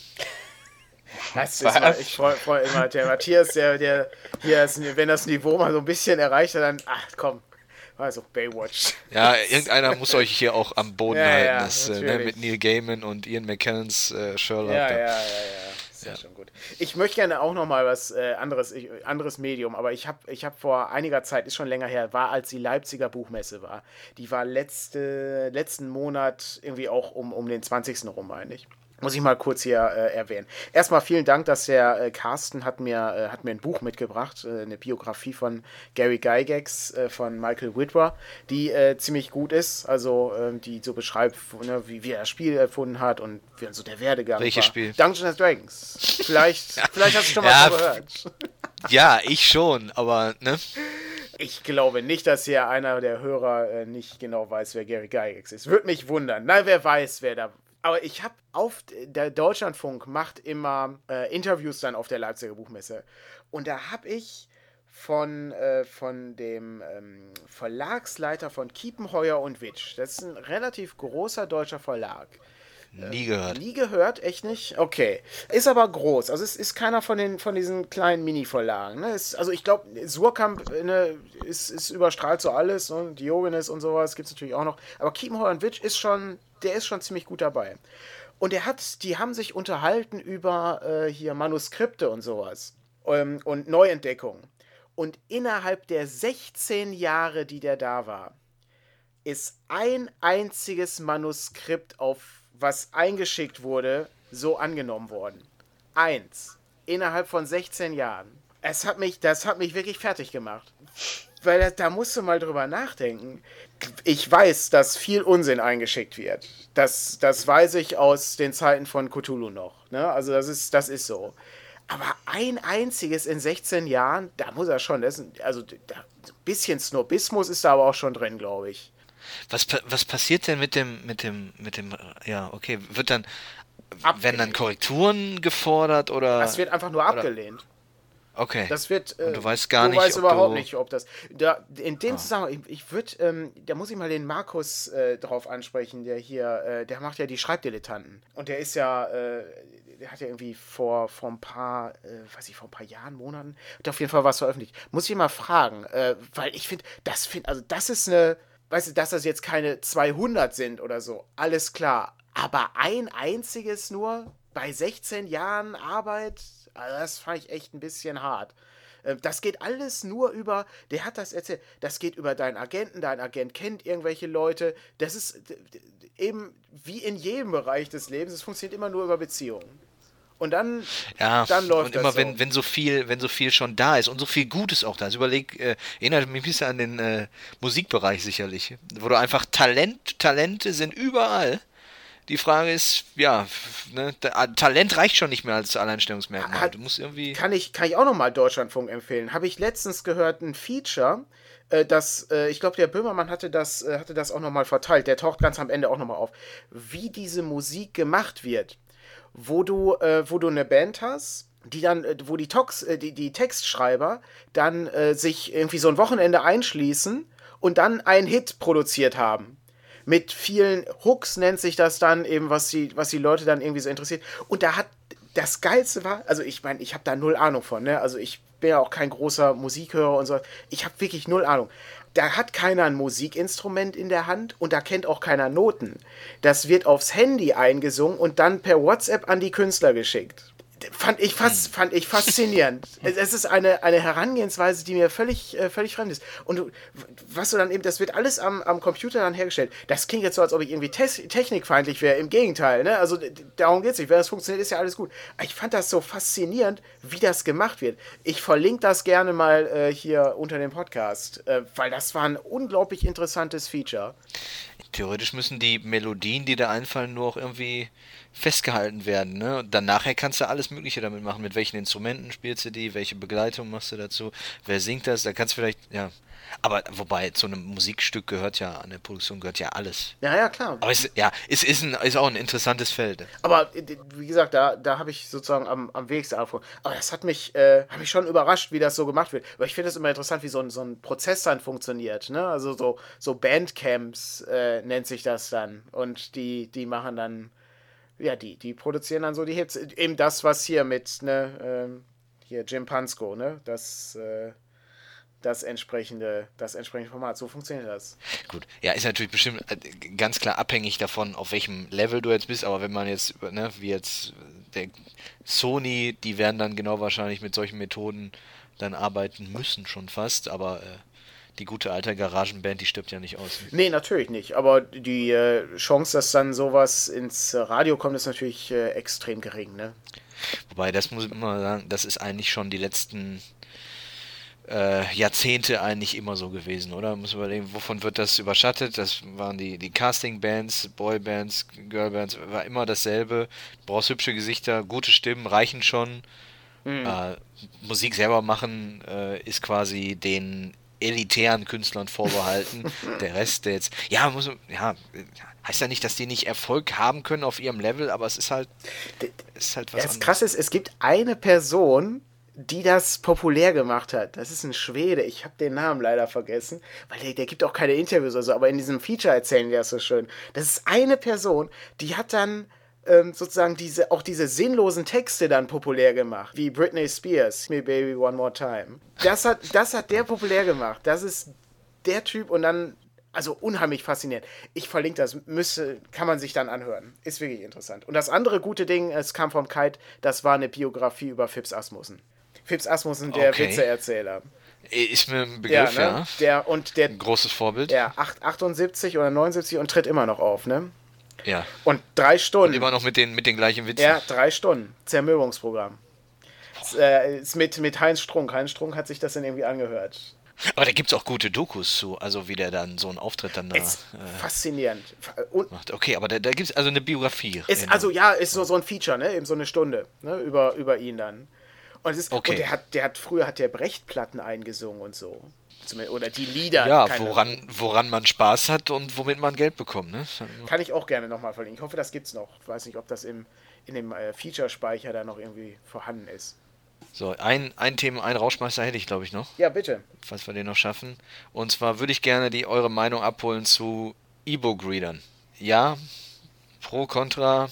Das ist mal, ich freue freu immer, der Matthias, der, der hier ist, wenn das Niveau mal so ein bisschen erreicht hat, dann, ach komm, also Baywatch. Ja, irgendeiner muss euch hier auch am Boden ja, halten, ja, das, äh, ne, mit Neil Gaiman und Ian McKellens äh, Sherlock. Ja, ja, ja, ja, ist ja, ja schon gut. Ich möchte gerne auch noch mal was äh, anderes, ich, anderes Medium, aber ich habe ich hab vor einiger Zeit, ist schon länger her, war als die Leipziger Buchmesse war. Die war letzte, letzten Monat irgendwie auch um, um den zwanzigsten rum, meine ich. Muss ich mal kurz hier äh, erwähnen. Erstmal vielen Dank, dass der äh, Carsten hat mir, äh, hat mir ein Buch mitgebracht, äh, eine Biografie von Gary Gygax äh, von Michael Whitwer, die äh, ziemlich gut ist, also äh, die so beschreibt, ne, wie, wie er das Spiel erfunden hat und wie so der Werdegang Welches war. Spiel? Dungeons and Dragons. Vielleicht, ja. vielleicht hast du schon mal ja, so gehört. Ja, ich schon, aber ne? Ich glaube nicht, dass hier einer der Hörer äh, nicht genau weiß, wer Gary Gygax ist. Würde mich wundern. Nein, wer weiß, wer da... Aber ich habe auf, der Deutschlandfunk macht immer äh, Interviews dann auf der Leipziger Buchmesse. Und da habe ich von, äh, von dem ähm, Verlagsleiter von Kiepenheuer und Witsch, das ist ein relativ großer deutscher Verlag. Nie gehört. Äh, nie gehört, echt nicht? Okay. Ist aber groß. Also es ist keiner von den von diesen kleinen Mini-Verlagen. Ne? Ist, also ich glaube, Surkamp ne, ist, ist überstrahlt so alles. Und Diogenes und sowas gibt es natürlich auch noch. Aber Kiepenheuer und Witsch ist schon, der ist schon ziemlich gut dabei. Und er hat, die haben sich unterhalten über äh, hier Manuskripte und sowas. Ähm, und Neuentdeckungen. Und innerhalb der sechzehn Jahre, die der da war, ist ein einziges Manuskript auf was eingeschickt wurde, so angenommen worden. Eins. Innerhalb von sechzehn Jahren. Es hat mich, das hat mich wirklich fertig gemacht. Weil da, da musst du mal drüber nachdenken. Ich weiß, dass viel Unsinn eingeschickt wird. Das, das weiß ich aus den Zeiten von Cthulhu noch. Ne? Also das ist, das ist so. Aber ein einziges in sechzehn Jahren, da muss er schon, das ist, also da, ein bisschen Snobismus ist da aber auch schon drin, glaube ich. Was, was passiert denn mit dem, mit dem, mit dem, ja, okay, wird dann, abgelehnt. Werden dann Korrekturen gefordert oder? Das wird einfach nur oder? abgelehnt. Okay. Das wird, äh, und du weißt gar du nicht, weißt ob überhaupt du... nicht, ob das, da, in dem oh. Zusammenhang, ich, ich würde, ähm, da muss ich mal den Markus äh, drauf ansprechen, der hier, äh, der macht ja die Schreibdilettanten. Und der ist ja, äh, der hat ja irgendwie vor, vor ein paar, äh, weiß ich, vor ein paar Jahren, Monaten, hat auf jeden Fall was veröffentlicht. Muss ich mal fragen, äh, weil ich finde, das finde, also das ist eine, weißt du, dass das jetzt keine zweihundert sind oder so, alles klar. Aber ein einziges nur bei sechzehn Jahren Arbeit, also das fand ich echt ein bisschen hart. Das geht alles nur über, der hat das erzählt, das geht über deinen Agenten, dein Agent kennt irgendwelche Leute. Das ist eben wie in jedem Bereich des Lebens, es funktioniert immer nur über Beziehungen. Und dann, ja, dann läuft und immer das so. wenn, wenn so viel, wenn so viel schon da ist und so viel Gutes auch da ist. Überleg, äh, erinnert mich ein bisschen an den äh, Musikbereich sicherlich, wo du einfach Talent, Talente sind überall. Die Frage ist, ja, ne, Talent reicht schon nicht mehr als Alleinstellungsmerkmal. Hat, du musst irgendwie. Kann ich, kann ich auch nochmal Deutschlandfunk empfehlen. Habe ich letztens gehört, ein Feature, äh, das, äh, ich glaube, der Böhmermann hatte das, äh, hatte das auch nochmal verteilt. Der taucht ganz am Ende auch nochmal auf. Wie diese Musik gemacht wird. Wo du, äh, wo du eine Band hast, die dann, äh, wo die, Tox, äh, die, die Textschreiber dann äh, sich irgendwie so ein Wochenende einschließen und dann einen Hit produziert haben. Mit vielen Hooks nennt sich das dann eben, was die, was die Leute dann irgendwie so interessiert. Und da hat das Geilste war, also ich meine, ich habe da null Ahnung von, ne? Also ich bin ja auch kein großer Musikhörer und so. Ich habe wirklich null Ahnung. Da hat keiner ein Musikinstrument in der Hand und da kennt auch keiner Noten. Das wird aufs Handy eingesungen und dann per WhatsApp an die Künstler geschickt. Fand ich, fast, fand ich faszinierend. Es, es ist eine, eine Herangehensweise, die mir völlig, äh, völlig fremd ist. Und du, was du dann eben, das wird alles am, am Computer dann hergestellt. Das klingt jetzt so, als ob ich irgendwie te- technikfeindlich wäre. Im Gegenteil, ne? Also d- darum geht es nicht. Wenn das funktioniert, ist ja alles gut. Aber ich fand das so faszinierend, wie das gemacht wird. Ich verlinke das gerne mal äh, hier unter dem Podcast, äh, weil das war ein unglaublich interessantes Feature. Theoretisch müssen die Melodien, die da einfallen, nur auch irgendwie festgehalten werden, ne? Und dann nachher kannst du alles Mögliche damit machen. Mit welchen Instrumenten spielst du die, welche Begleitung machst du dazu, wer singt das, da kannst du vielleicht, ja. Aber wobei, zu einem Musikstück gehört ja, an der Produktion gehört ja alles. Ja, ja, klar. Aber es, ja, es ist, ein, ist auch ein interessantes Feld. Aber wie gesagt, da, da habe ich sozusagen am, am wenigsten Ahnung von. Aber das hat mich, äh, hat mich schon überrascht, wie das so gemacht wird. Aber ich finde es immer interessant, wie so ein, so ein Prozess dann funktioniert. Ne? Also so, so Bandcamps äh, nennt sich das dann. Und die, die machen dann, ja, die, die produzieren dann so die Hits. Eben das, was hier mit, ne, ähm, hier Jim Pansko, ne? Das, äh, das entsprechende, das entsprechende Format. So funktioniert das. Gut, ja, ist natürlich bestimmt äh, ganz klar abhängig davon, auf welchem Level du jetzt bist, aber wenn man jetzt, ne, wie jetzt der Sony, die werden dann genau wahrscheinlich mit solchen Methoden dann arbeiten müssen schon fast, aber äh, die gute alte Garagenband, die stirbt ja nicht aus. Ne? Nee, natürlich nicht. Aber die äh, Chance, dass dann sowas ins Radio kommt, ist natürlich äh, extrem gering, ne? Wobei, das muss ich immer sagen, das ist eigentlich schon die letzten äh, Jahrzehnte eigentlich immer so gewesen, oder? Muss man überlegen, wovon wird das überschattet? Das waren die, die Casting-Bands, Boy-Bands, Girl-Bands, war immer dasselbe. Du brauchst hübsche Gesichter, gute Stimmen, reichen schon. Mhm. Äh, Musik selber machen äh, ist quasi den elitären Künstlern vorbehalten. Der Rest, der jetzt, ja, muss, ja, heißt ja nicht, dass die nicht Erfolg haben können auf ihrem Level, aber es ist halt, es ist halt was das anderes. Krasse ist, es gibt eine Person, die das populär gemacht hat. Das ist ein Schwede. Ich habe den Namen leider vergessen, weil der, der gibt auch keine Interviews oder so, aber in diesem Feature erzählen die das so schön. Das ist eine Person, die hat dann ähm, sozusagen diese, auch diese sinnlosen Texte dann populär gemacht, wie Britney Spears, Me Baby One More Time. Das hat, das hat der populär gemacht. Das ist der Typ und dann, also unheimlich faszinierend. Ich verlinke das, müsste, kann man sich dann anhören. Ist wirklich interessant. Und das andere gute Ding, es kam vom Kite, das war eine Biografie über Phipps Asmussen. Phipps Asmussen, der Okay. Witzeerzähler. Ist mir ein Begriff, ja. Ne? ja. Der, und der, Ein großes Vorbild. Ja, achtundsiebzig oder neunundsiebzig und tritt immer noch auf, ne? Ja. Und drei Stunden. Und immer noch mit den, mit den gleichen Witzen. Ja, drei Stunden. Zermürbungsprogramm. Ist, äh, ist mit, mit Heinz Strunk. Heinz Strunk hat sich das dann irgendwie angehört. Aber da gibt es auch gute Dokus zu, also wie der dann so einen Auftritt dann da Ist äh, faszinierend. Und macht. Okay, aber da, da gibt es also eine Biografie. ist, also ja, ist so, so ein Feature, ne? Eben so eine Stunde, ne? Über, über ihn dann. Und, es ist, Okay. und der hat, der hat, früher hat der Brecht-Platten eingesungen und so. Oder die Lieder. Ja, keine- woran, woran man Spaß hat und womit man Geld bekommt, ne? Kann ich auch gerne nochmal verlinken. Ich hoffe, das gibt's noch. Ich weiß nicht, ob das im, in dem äh, Feature-Speicher da noch irgendwie vorhanden ist. So, ein, ein Thema, ein Rauschmeister hätte ich, glaube ich, noch, Ja, bitte. falls wir den noch schaffen. Und zwar würde ich gerne die eure Meinung abholen zu E-Book-Readern. Ja, pro, contra,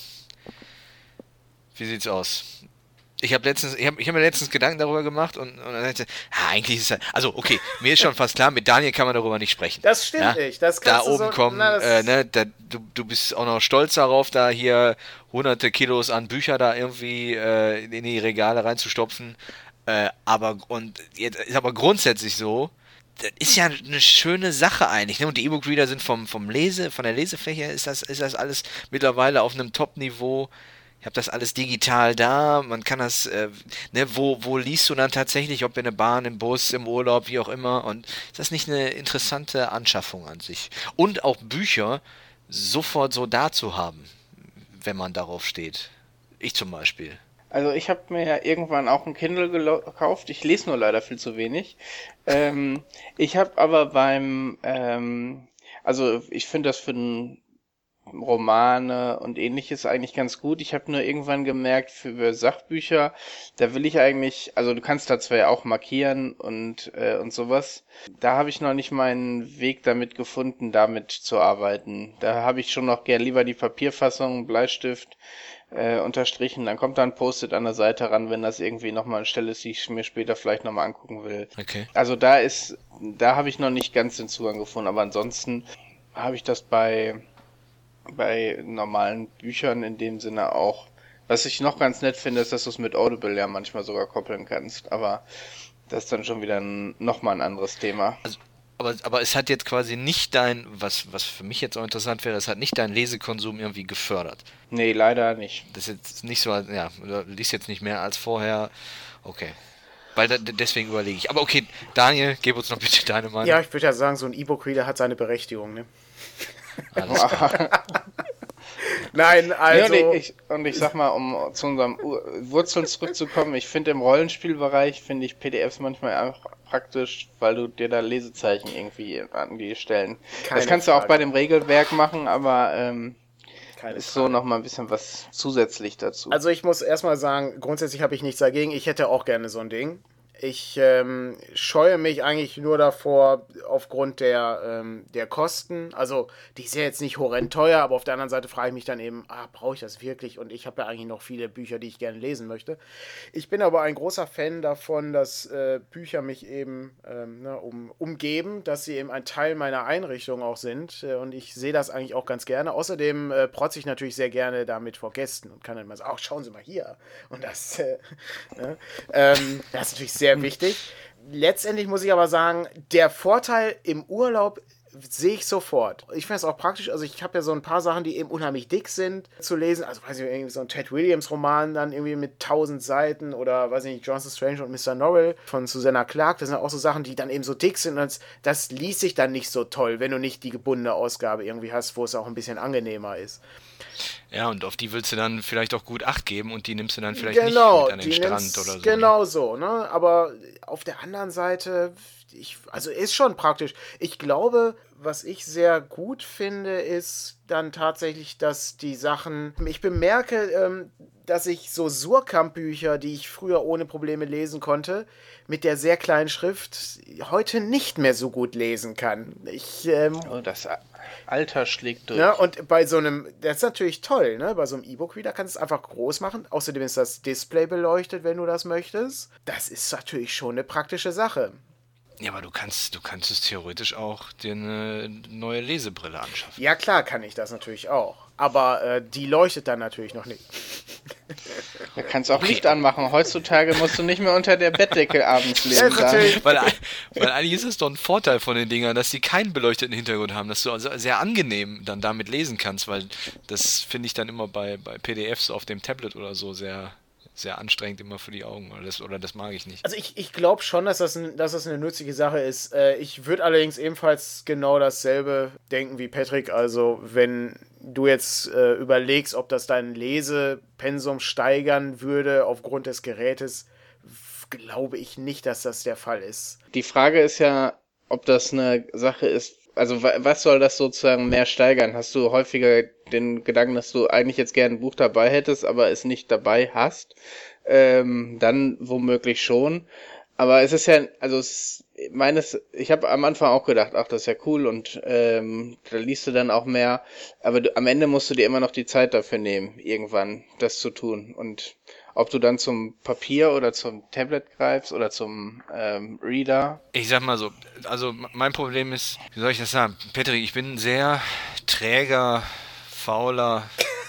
wie sieht's aus? Ich habe letztens, ich habe ich hab mir letztens Gedanken darüber gemacht und, und dann dachte ich, ja, eigentlich ist es halt, also okay, mir ist schon fast klar, mit Daniel kann man darüber nicht sprechen. Das stimmt ja? nicht. Das Da kannst du oben so, kommen, na, das- äh, ne, da, du, du bist auch noch stolz darauf, da hier hunderte Kilos an Bücher da irgendwie äh, in die Regale reinzustopfen. Äh, aber und jetzt ist aber grundsätzlich so, das ist ja eine schöne Sache eigentlich, ne? Und die E-Book-Reader sind vom, vom Lese, von der Lesefläche ist das, ist das alles mittlerweile auf einem Top-Niveau. Ich habe das alles digital da, man kann das, äh, ne, wo, wo liest du dann tatsächlich, ob in der Bahn, im Bus, im Urlaub, wie auch immer, und ist das nicht eine interessante Anschaffung an sich? Und auch Bücher sofort so da zu haben, wenn man darauf steht. Ich zum Beispiel. Also ich habe mir ja irgendwann auch ein Kindle gelo- gekauft. Ich lese nur leider viel zu wenig. Ähm, ich habe aber beim, ähm, also ich finde das für ein Romane und ähnliches eigentlich ganz gut. Ich habe nur irgendwann gemerkt, für Sachbücher, da will ich eigentlich, also du kannst da zwar ja auch markieren und äh, und sowas, da habe ich noch nicht meinen Weg damit gefunden, damit zu arbeiten. Da habe ich schon noch gern lieber die Papierfassung, Bleistift, äh, unterstrichen, dann kommt da ein Post-it an der Seite ran, wenn das irgendwie nochmal eine Stelle ist, die ich mir später vielleicht nochmal angucken will. Okay. Also da ist, da habe ich noch nicht ganz den Zugang gefunden, aber ansonsten habe ich das bei bei normalen Büchern in dem Sinne auch. Was ich noch ganz nett finde, ist, dass du es mit Audible ja manchmal sogar koppeln kannst, aber das ist dann schon wieder ein, nochmal ein anderes Thema. Also, aber, aber es hat jetzt quasi nicht dein, was, was für mich jetzt auch interessant wäre, es hat nicht deinen Lesekonsum irgendwie gefördert. Nee, leider nicht. Das ist jetzt nicht so, ja, du liest jetzt nicht mehr als vorher. Okay. Weil da, deswegen überlege ich. Aber okay, Daniel, gib uns noch bitte deine Meinung. Ja, ich würde ja sagen, so ein E-Book-Reader hat seine Berechtigung, ne? Alles klar. Nein, also... Ja, und, ich, und ich sag mal, um zu unseren Wurzeln zurückzukommen, ich finde im Rollenspielbereich, finde ich P D Fs manchmal einfach praktisch, weil du dir da Lesezeichen irgendwie an die stellen. Keine das kannst Frage. du auch bei dem Regelwerk machen, aber ähm, Keine ist Frage. so nochmal ein bisschen was zusätzlich dazu. Also ich muss erstmal sagen, grundsätzlich habe ich nichts dagegen. Ich hätte auch gerne so ein Ding. Ich ähm, scheue mich eigentlich nur davor, aufgrund der, ähm, der Kosten. Also, die ist ja jetzt nicht horrend teuer, aber auf der anderen Seite frage ich mich dann eben, ah, brauche ich das wirklich? Und ich habe ja eigentlich noch viele Bücher, die ich gerne lesen möchte. Ich bin aber ein großer Fan davon, dass äh, Bücher mich eben ähm, ne, um, umgeben, dass sie eben ein Teil meiner Einrichtung auch sind. Äh, und ich sehe das eigentlich auch ganz gerne. Außerdem äh, protze ich natürlich sehr gerne damit vor Gästen und kann dann mal sagen, ach, schauen Sie mal hier. Und das, äh, ne? ähm, das ist natürlich sehr wichtig. Letztendlich muss ich aber sagen, der Vorteil im Urlaub sehe ich sofort. Ich finde es auch praktisch, also ich habe ja so ein paar Sachen, die eben unheimlich dick sind zu lesen, also weiß ich, irgendwie so ein Ted Williams Roman dann irgendwie mit tausend Seiten oder weiß ich nicht, Jonathan Strange und Mister Norrell von Susanna Clarke, das sind auch so Sachen, die dann eben so dick sind und das, das liest sich dann nicht so toll, wenn du nicht die gebundene Ausgabe irgendwie hast, wo es auch ein bisschen angenehmer ist. Ja, und auf die willst du dann vielleicht auch gut Acht geben und die nimmst du dann vielleicht Genau, nicht mit an den die Strand nimmst- oder so. Genau so, ne? Aber auf der anderen Seite, ich, also ist schon praktisch. Ich glaube, was ich sehr gut finde, ist dann tatsächlich, dass die Sachen, ich bemerke, ähm, dass ich so Surkamp-Bücher, die ich früher ohne Probleme lesen konnte, mit der sehr kleinen Schrift heute nicht mehr so gut lesen kann. Ich, ähm, Oh, das Alter schlägt durch. Ne, und bei so einem, das ist natürlich toll, ne? Bei so einem E-Book-Reader kannst du es einfach groß machen. Außerdem ist das Display beleuchtet, wenn du das möchtest. Das ist natürlich schon eine praktische Sache. Ja, aber du kannst, du kannst es theoretisch auch dir eine neue Lesebrille anschaffen. Ja, klar kann ich das natürlich auch. Aber äh, die leuchtet dann natürlich noch nicht. Da kannst du auch Licht anmachen. Heutzutage musst du nicht mehr unter der Bettdecke abends Ja, lesen. ist natürlich- Weil, weil eigentlich ist es doch ein Vorteil von den Dingern, dass sie keinen beleuchteten Hintergrund haben, dass du also sehr angenehm dann damit lesen kannst, weil das finde ich dann immer bei, bei P D Fs auf dem Tablet oder so sehr, sehr anstrengend immer für die Augen, oder das, oder das mag ich nicht. Also ich, ich glaube schon, dass das, ein, dass das eine nützliche Sache ist. Äh, ich würde allerdings ebenfalls genau dasselbe denken wie Patrick. Also wenn du jetzt äh, überlegst, ob das dein Lesepensum steigern würde aufgrund des Gerätes, glaube ich nicht, dass das der Fall ist. Die Frage ist ja, ob das eine Sache ist, also wa- was soll das sozusagen mehr steigern? Hast du häufiger den Gedanken, dass du eigentlich jetzt gerne ein Buch dabei hättest, aber es nicht dabei hast? Ähm, dann womöglich schon. Aber es ist ja, also es, meines, ich habe am Anfang auch gedacht, ach, das ist ja cool und ähm, da liest du dann auch mehr. Aber du, am Ende musst du dir immer noch die Zeit dafür nehmen, irgendwann das zu tun. Und ob du dann zum Papier oder zum Tablet greifst oder zum ähm, Reader. Ich sag mal so, also mein Problem ist, wie soll ich das sagen, Patrick, ich bin ein sehr träger, fauler.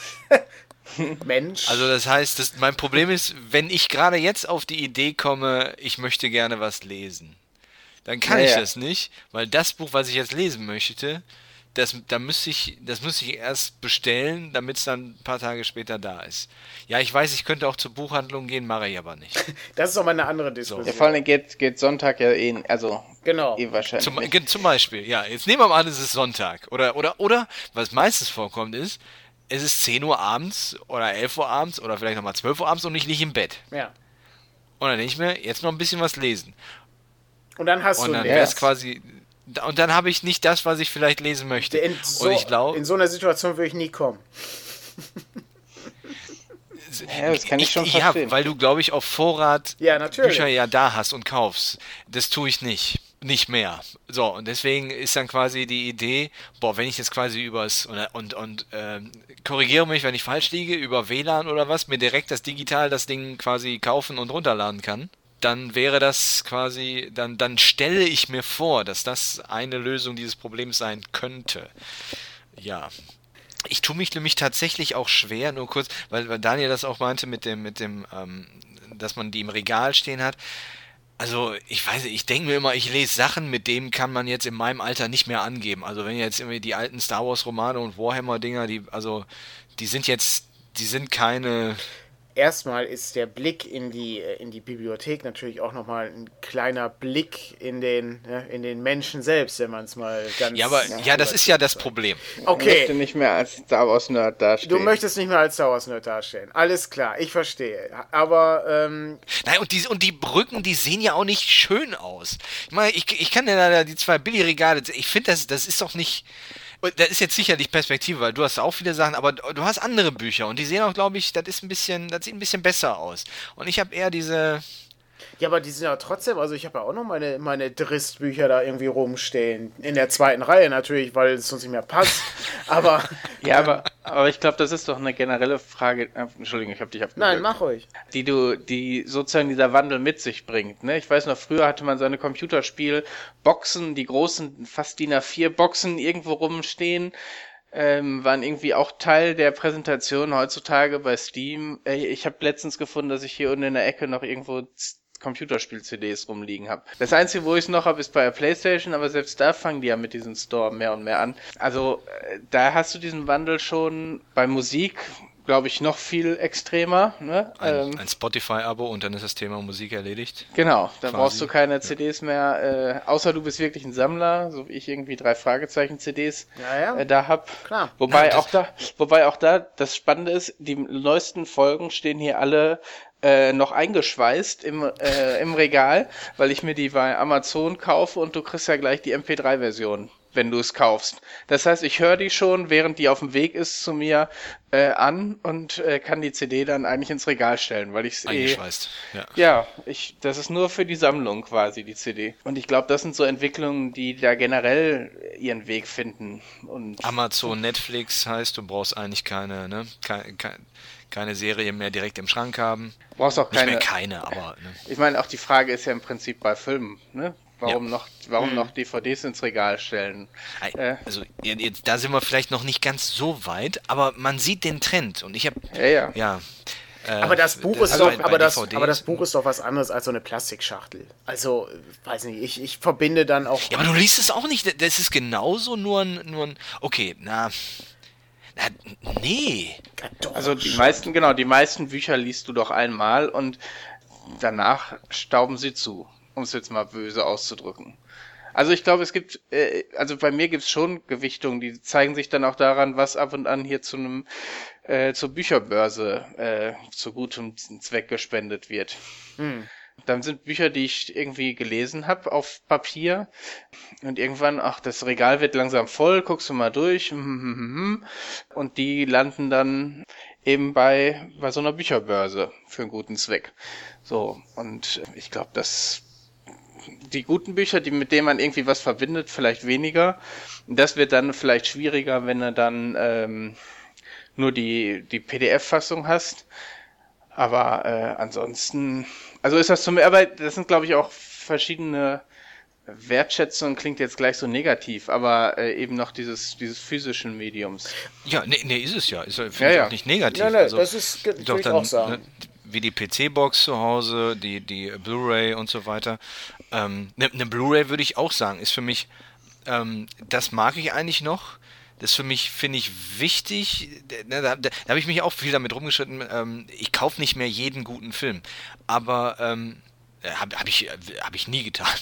Mensch. Also das heißt, das, mein Problem ist, wenn ich gerade jetzt auf die Idee komme, ich möchte gerne was lesen, dann kann Ja, ich ja. das nicht, weil das Buch, was ich jetzt lesen möchte, das, da müsste ich, das müsste ich erst bestellen, damit es dann ein paar Tage später da ist. Ja, ich weiß, ich könnte auch zur Buchhandlung gehen, mache ich aber nicht. Das ist aber eine andere Diskussion. Ja, vor allem geht, geht Sonntag ja eh, also Genau. eh wahrscheinlich. Zum, nicht. ge- zum Beispiel, ja, jetzt nehmen wir mal an, es ist Sonntag. Oder, oder, oder, was meistens vorkommt ist, es ist zehn Uhr abends oder elf Uhr abends oder vielleicht nochmal zwölf Uhr abends und ich liege im Bett. Ja. Und dann denke ich mir, jetzt noch ein bisschen was lesen. Und dann hast Und du dann nichts. wäre es quasi, und dann habe ich nicht das, was ich vielleicht lesen möchte. In so, und ich glaube, in so einer Situation würde ich nie kommen. Ja, das kann ich, ich schon ja, verstehen. weil du, glaube ich, auf Vorrat ja, Bücher ja da hast und kaufst. Das tue ich nicht. Nicht mehr. So, und deswegen ist dann quasi die Idee, boah, wenn ich jetzt quasi übers, und, und, und ähm, korrigiere mich, wenn ich falsch liege, über W L A N oder was, mir direkt das digital das Ding quasi kaufen und runterladen kann, dann wäre das quasi, dann, dann stelle ich mir vor, dass das eine Lösung dieses Problems sein könnte. Ja. Ich tue mich nämlich tatsächlich auch schwer, nur kurz, weil, weil Daniel das auch meinte mit dem, mit dem, ähm, dass man die im Regal stehen hat. Also, ich weiß nicht, ich denke mir immer, ich lese Sachen, mit denen kann man jetzt in meinem Alter nicht mehr angeben. Also, wenn jetzt irgendwie die alten Star Wars Romane und Warhammer Dinger, die, also, die sind jetzt, die sind keine... Erstmal ist der Blick in die, in die Bibliothek natürlich auch nochmal ein kleiner Blick in den, in den Menschen selbst, wenn man es mal ganz... Ja, aber ja, das ist ja das Problem. Okay. Ich möchte nicht mehr als Star Wars Nerd dastehen. Du möchtest nicht mehr als Star Wars Nerd dastehen. Alles klar, ich verstehe. Aber, ähm... Nein, und die, und die Brücken, die sehen ja auch nicht schön aus. Ich meine, ich, ich kann ja da die zwei Billigregale, ich finde, das, das ist doch nicht... Das ist jetzt sicherlich Perspektive, weil du hast auch viele Sachen, aber du hast andere Bücher und die sehen auch, glaube ich, das ist ein bisschen, das sieht ein bisschen besser aus. Und ich habe eher diese... Ja, aber die sind ja trotzdem, also ich habe ja auch noch meine, meine Drist-Bücher da irgendwie rumstehen. In der zweiten Reihe natürlich, weil es uns nicht mehr passt. Aber... ja, aber, aber ich glaube, das ist doch eine generelle Frage. Äh, Entschuldigung, ich habe dich abgewürgt. Nein, mach ruhig. Die du, die sozusagen dieser Wandel mit sich bringt. Ne? Ich weiß noch, früher hatte man seine Computerspielboxen, die großen, fast D I N A vier Boxen irgendwo rumstehen. Ähm, waren irgendwie auch Teil der Präsentation heutzutage bei Steam. Äh, ich habe letztens gefunden, dass ich hier unten in der Ecke noch irgendwo Computerspiel-C Ds rumliegen habe. Das Einzige, wo ich es noch habe, ist bei der PlayStation, aber selbst da fangen die ja mit diesem Store mehr und mehr an. Also äh, da hast du diesen Wandel schon bei Musik, glaube ich, noch viel extremer. Ne? Ein, ähm, ein Spotify-Abo und dann ist das Thema Musik erledigt. Genau, dann quasi. Brauchst du keine C Ds mehr, äh, außer du bist wirklich ein Sammler, so wie ich irgendwie drei Fragezeichen-C Ds ja, ja. Äh, da hab. Klar. Wobei Nein, auch da, wobei auch da das Spannende ist, die neuesten Folgen stehen hier alle äh, noch eingeschweißt im, äh, im Regal, weil ich mir die bei Amazon kaufe und du kriegst ja gleich die M P drei Version, wenn du es kaufst. Das heißt, ich höre die schon, während die auf dem Weg ist zu mir äh, an und äh, kann die C D dann eigentlich ins Regal stellen, weil ich es eh... Eingeschweißt, ja. Ja, ich, das ist nur für die Sammlung quasi, die C D. Und ich glaube, das sind so Entwicklungen, die da generell ihren Weg finden. Und Amazon, Netflix heißt, du brauchst eigentlich keine, ne, keine, keine Serie mehr direkt im Schrank haben. brauchst auch Nicht keine... mehr keine, aber... Ne. Ich meine, auch die Frage ist ja im Prinzip bei Filmen, ne? Warum Ja. noch, warum Hm. noch D V Ds ins Regal stellen? Äh, Also jetzt, da sind wir vielleicht noch nicht ganz so weit, aber man sieht den Trend und ich habe ja, ja. ja. Äh, Aber das Buch ist also doch, bei aber das, D V Ds aber das Buch ist doch was anderes als so eine Plastikschachtel. Also, weiß nicht, ich, ich verbinde dann auch... Ja, aber du liest es auch nicht. Das ist genauso nur ein, nur ein okay, na, na nee. Ja, doch, Also die schon. meisten, genau, die meisten Bücher liest du doch einmal und danach stauben sie zu, um es jetzt mal böse auszudrücken. Also ich glaube, es gibt, äh, also bei mir gibt es schon Gewichtungen, die zeigen sich dann auch daran, was ab und an hier zu einem, äh, zur Bücherbörse äh, zu gutem Zweck gespendet wird. Hm. Dann sind Bücher, die ich irgendwie gelesen habe auf Papier und irgendwann, ach, das Regal wird langsam voll, guckst du mal durch und die landen dann eben bei, bei so einer Bücherbörse für einen guten Zweck. So, und ich glaube, dass die guten Bücher, die mit denen man irgendwie was verbindet, vielleicht weniger. Das wird dann vielleicht schwieriger, wenn du dann ähm, nur die, die P D F-Fassung hast. Aber äh, ansonsten, also ist das zum, aber das sind, glaube ich, auch verschiedene Wertschätzungen, klingt jetzt gleich so negativ, aber äh, eben noch dieses, dieses physischen Mediums. Ja, nee, nee, ist es ja. Ist ja, Ja, ich ja. auch nicht negativ. Nein, nein, also, das ist, würde doch ich dann, auch sagen. ne, wie die P C-Box zu Hause, die, die Blu-ray und so weiter. Ähm, ne, eine Blu-ray würde ich auch sagen, ist für mich, ähm, das mag ich eigentlich noch. Das ist für mich, finde ich, wichtig. Da, da, da habe ich mich auch viel damit rumgeschritten. Ähm, ich kaufe nicht mehr jeden guten Film. Aber ähm, habe hab ich, hab ich nie getan.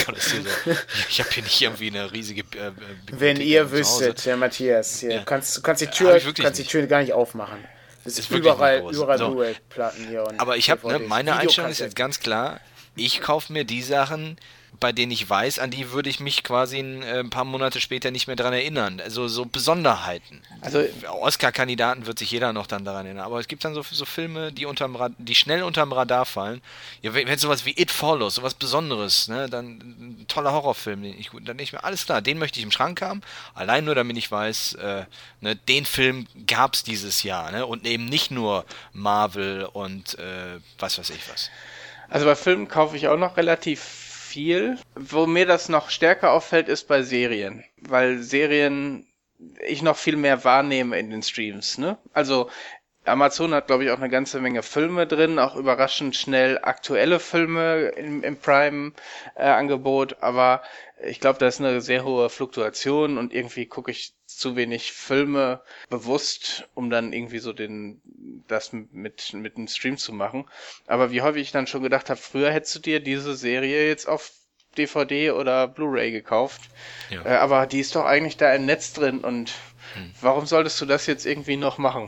Ich habe hier nicht irgendwie eine riesige äh, Wenn ihr wüsstet, der Matthias, hier, Ja. kannst, du kannst die Hab Tür, ich wirklich kannst die nicht. Tür gar nicht aufmachen. Es ist, Ist wirklich überall, nicht groß. überall So. Blu-ray-Platten hier. Und Aber ich habe, ne, D V Ds. meine Einstellung ist Videokassetten. jetzt ganz klar, ich kaufe mir die Sachen, bei denen ich weiß, an die würde ich mich quasi ein, äh, ein paar Monate später nicht mehr dran erinnern. Also so Besonderheiten. Also Oscar-Kandidaten wird sich jeder noch dann daran erinnern. Aber es gibt dann so, so Filme, die, unterm Rad, die schnell unterm Radar fallen. Ja, wenn, wenn sowas wie It Follows, sowas Besonderes, ne, dann ein toller Horrorfilm, den ich gut, dann denke ich mir, alles klar, den möchte ich im Schrank haben. Allein nur, damit ich weiß, äh, ne, den Film gab es dieses Jahr. Ne, und eben nicht nur Marvel und äh, was weiß ich was. Also bei Filmen kaufe ich auch noch relativ viel. Wo mir das noch stärker auffällt, ist bei Serien. Weil Serien ich noch viel mehr wahrnehme in den Streams, ne? Also Amazon hat, glaube ich, auch eine ganze Menge Filme drin, auch überraschend schnell aktuelle Filme im, im Prime-Angebot, aber ich glaube, da ist eine sehr hohe Fluktuation und irgendwie gucke ich zu wenig Filme bewusst, um dann irgendwie so den das mit mit dem Stream zu machen. Aber wie häufig ich dann schon gedacht habe, früher hättest du dir diese Serie jetzt auf D V D oder Blu-ray gekauft, Ja. äh, aber die ist doch eigentlich da im Netz drin und Hm. warum solltest du das jetzt irgendwie noch machen?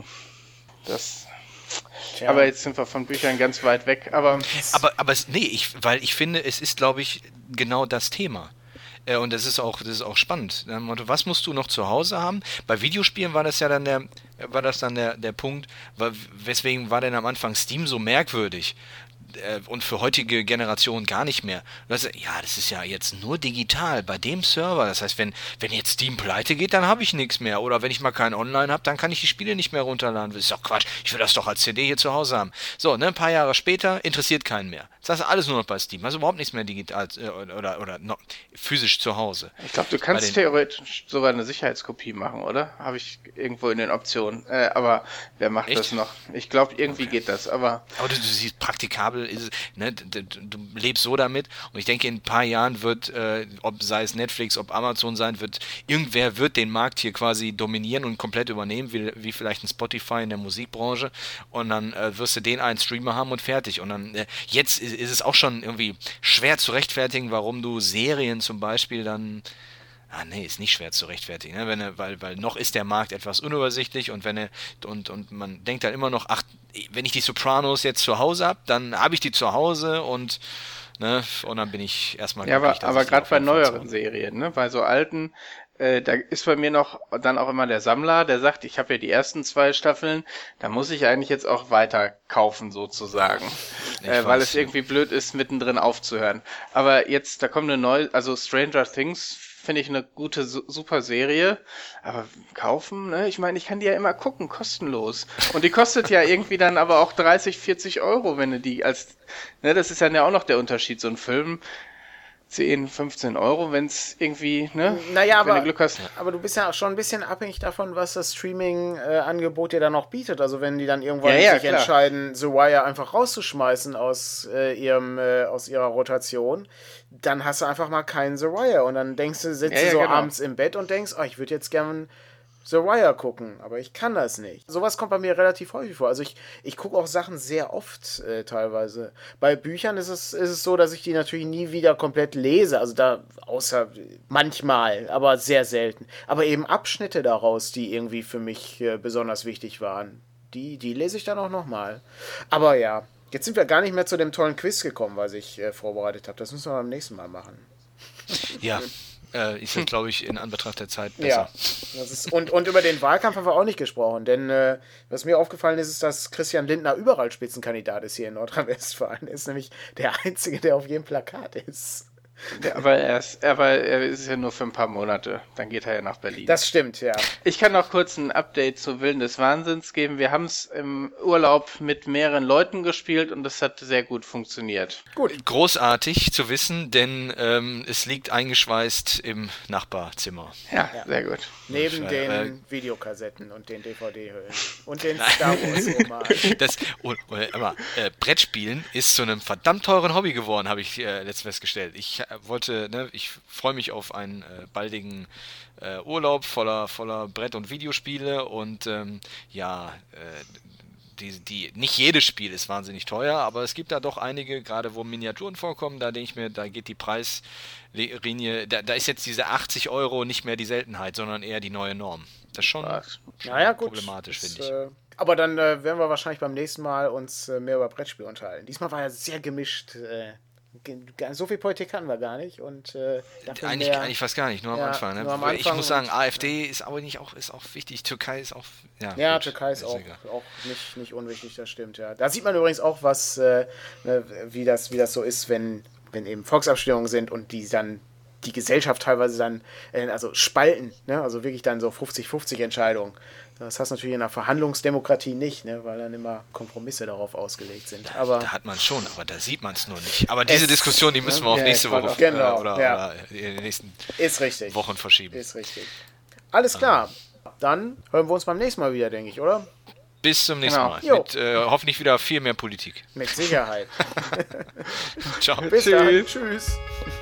Das. Tja. Aber jetzt sind wir von Büchern ganz weit weg. Aber Aber, aber es, nee, ich, weil ich finde, es ist, glaube ich, genau das Thema. Äh, und das ist auch, das ist auch spannend. Nach dem Motto, was musst du noch zu Hause haben? Bei Videospielen war das ja dann der, war das dann der, der Punkt, wa- weswegen war denn am Anfang Steam so merkwürdig? Äh, Und für heutige Generationen gar nicht mehr. Das, ja, das ist ja jetzt nur digital bei dem Server. Das heißt, wenn, wenn jetzt Steam pleite geht, dann habe ich nichts mehr. Oder wenn ich mal keinen Online habe, dann kann ich die Spiele nicht mehr runterladen. Das ist doch Quatsch. Ich will das doch als C D hier zu Hause haben. So, ne, ein paar Jahre später interessiert keinen mehr. Das ist alles nur noch bei Steam. Also überhaupt nichts mehr digital äh, oder, oder, oder noch physisch zu Hause. ich glaube, du Bei kannst den- theoretisch sogar eine Sicherheitskopie machen, oder? Habe ich irgendwo in den Optionen. Äh, aber wer macht Echt? das noch? Ich glaube, irgendwie Okay. geht das. Aber Aber du, du siehst, praktikabel ist es, ne, du, du du lebst so damit und ich denke, in ein paar Jahren wird, äh, ob sei es Netflix, ob Amazon sein wird, irgendwer wird den Markt hier quasi dominieren und komplett übernehmen, wie, wie vielleicht ein Spotify in der Musikbranche und dann äh, wirst du den einen Streamer haben und fertig und dann, äh, jetzt ist, ist es auch schon irgendwie schwer zu rechtfertigen, warum du Serien zum Beispiel dann Ah, nee, ist nicht schwer zu rechtfertigen, ne? Wenn er, weil, weil noch ist der Markt etwas unübersichtlich und wenn er, und, und man denkt dann immer noch, ach, wenn ich die Sopranos jetzt zu Hause habe, dann habe ich die zu Hause und, ne, und dann bin ich erstmal ja, glücklich, aber, dass aber ich die gerade auf bei jeden Fall zu neueren Hause- Serien, ne? Bei so alten, äh, da ist bei mir noch dann auch immer der Sammler, der sagt, ich habe ja die ersten zwei Staffeln, da muss ich eigentlich jetzt auch weiter kaufen sozusagen. Ich Äh, weil weiß, es ja. irgendwie blöd ist, mittendrin aufzuhören. Aber jetzt, da kommt eine neue, also Stranger Things finde ich eine gute, su super Serie. Aber kaufen, ne? Ich meine, ich kann die ja immer gucken, kostenlos. Und die kostet ja irgendwie dann aber auch dreißig, vierzig Euro, wenn du die als, ne, das ist dann ja auch noch der Unterschied, so ein Film. zehn, fünfzehn Euro, wenn es irgendwie, ne? Naja, wenn aber, du Glück hast. aber du bist ja auch schon ein bisschen abhängig davon, was das Streaming-Angebot dir dann noch bietet. Also wenn die dann irgendwann Ja, ja, sich klar. entscheiden, The Wire einfach rauszuschmeißen aus, äh, ihrem, äh, aus ihrer Rotation, dann hast du einfach mal keinen The Wire. Und dann denkst du, sitzt Ja, du ja, so genau. abends im Bett und denkst, oh, ich würde jetzt gern The Wire gucken, aber ich kann das nicht. Sowas kommt bei mir relativ häufig vor. Also ich, ich gucke auch Sachen sehr oft äh, teilweise. Bei Büchern ist es, ist es so, dass ich die natürlich nie wieder komplett lese. Also da, außer manchmal, aber sehr selten. Aber eben Abschnitte daraus, die irgendwie für mich äh, besonders wichtig waren, die, die lese ich dann auch nochmal. Aber ja, jetzt sind wir gar nicht mehr zu dem tollen Quiz gekommen, was ich äh, vorbereitet habe. Das müssen wir beim nächsten Mal machen. Ja, äh, ist jetzt, glaube ich, in Anbetracht der Zeit Ja, besser. das ist, und, und über den Wahlkampf haben wir auch nicht gesprochen, denn äh, was mir aufgefallen ist, ist, dass Christian Lindner überall Spitzenkandidat ist hier in Nordrhein-Westfalen. Er ist nämlich der Einzige, der auf jedem Plakat ist. Ja, aber er ist, aber er ist ja nur für ein paar Monate. Dann geht er ja nach Berlin. Das stimmt, ja. Ich kann noch kurz ein Update zu Willen des Wahnsinns geben. Wir haben es im Urlaub mit mehreren Leuten gespielt und es hat sehr gut funktioniert. Großartig zu wissen, denn ähm, es liegt eingeschweißt im Nachbarzimmer. Ja, Ja. sehr gut. Neben Ja, den äh, Videokassetten und den D V D-Hüllen und den Star Wars-Romanen. Das, und, und, aber, äh, Brettspielen ist zu einem verdammt teuren Hobby geworden, habe ich äh, letztens festgestellt. Ich äh, wollte, ne, ich freue mich auf einen äh, baldigen äh, Urlaub voller, voller Brett- und Videospiele und ähm, ja, äh, die, die, nicht jedes Spiel ist wahnsinnig teuer, aber es gibt da doch einige, gerade wo Miniaturen vorkommen, da denke ich mir, da geht die Preislinie, da, da ist jetzt diese achtzig Euro nicht mehr die Seltenheit, sondern eher die neue Norm. Das ist schon, Was? schon Naja, gut. problematisch, Das, finde ich. Äh, aber dann äh, werden wir wahrscheinlich beim nächsten Mal uns äh, mehr über Brettspiele unterhalten. Diesmal war ja sehr gemischt. Äh, So viel Politik hatten wir gar nicht. Und, äh, eigentlich, mehr, eigentlich fast gar nicht, nur am ja, Anfang. Ne? Nur am Anfang ich muss sagen, und, AfD ist aber nicht auch, ist auch wichtig, Türkei ist auch... Ja, ja gut, Türkei ist, ist auch, egal. auch nicht, nicht unwichtig, das stimmt, ja. Da sieht man übrigens auch, was, äh, ne, wie, das, wie das so ist, wenn, wenn eben Volksabstimmungen sind und die dann die Gesellschaft teilweise dann, äh, also spalten, ne? Also wirklich dann so fünfzig fünfzig Entscheidungen. Das hast du natürlich in einer Verhandlungsdemokratie nicht, ne? Weil dann immer Kompromisse darauf ausgelegt sind. Aber da hat man schon, aber da sieht man es nur nicht. Aber diese Diskussion, die müssen wir auf ja, nächste Woche genau, äh, oder, ja. oder in den nächsten ist richtig. Wochen verschieben. Ist richtig. Alles klar. Dann hören wir uns beim nächsten Mal wieder, denke ich, oder? Bis zum nächsten Genau. Mal. Jo. Mit äh, hoffentlich wieder viel mehr Politik. Mit Sicherheit. Ciao. Bis dann. Tschüss.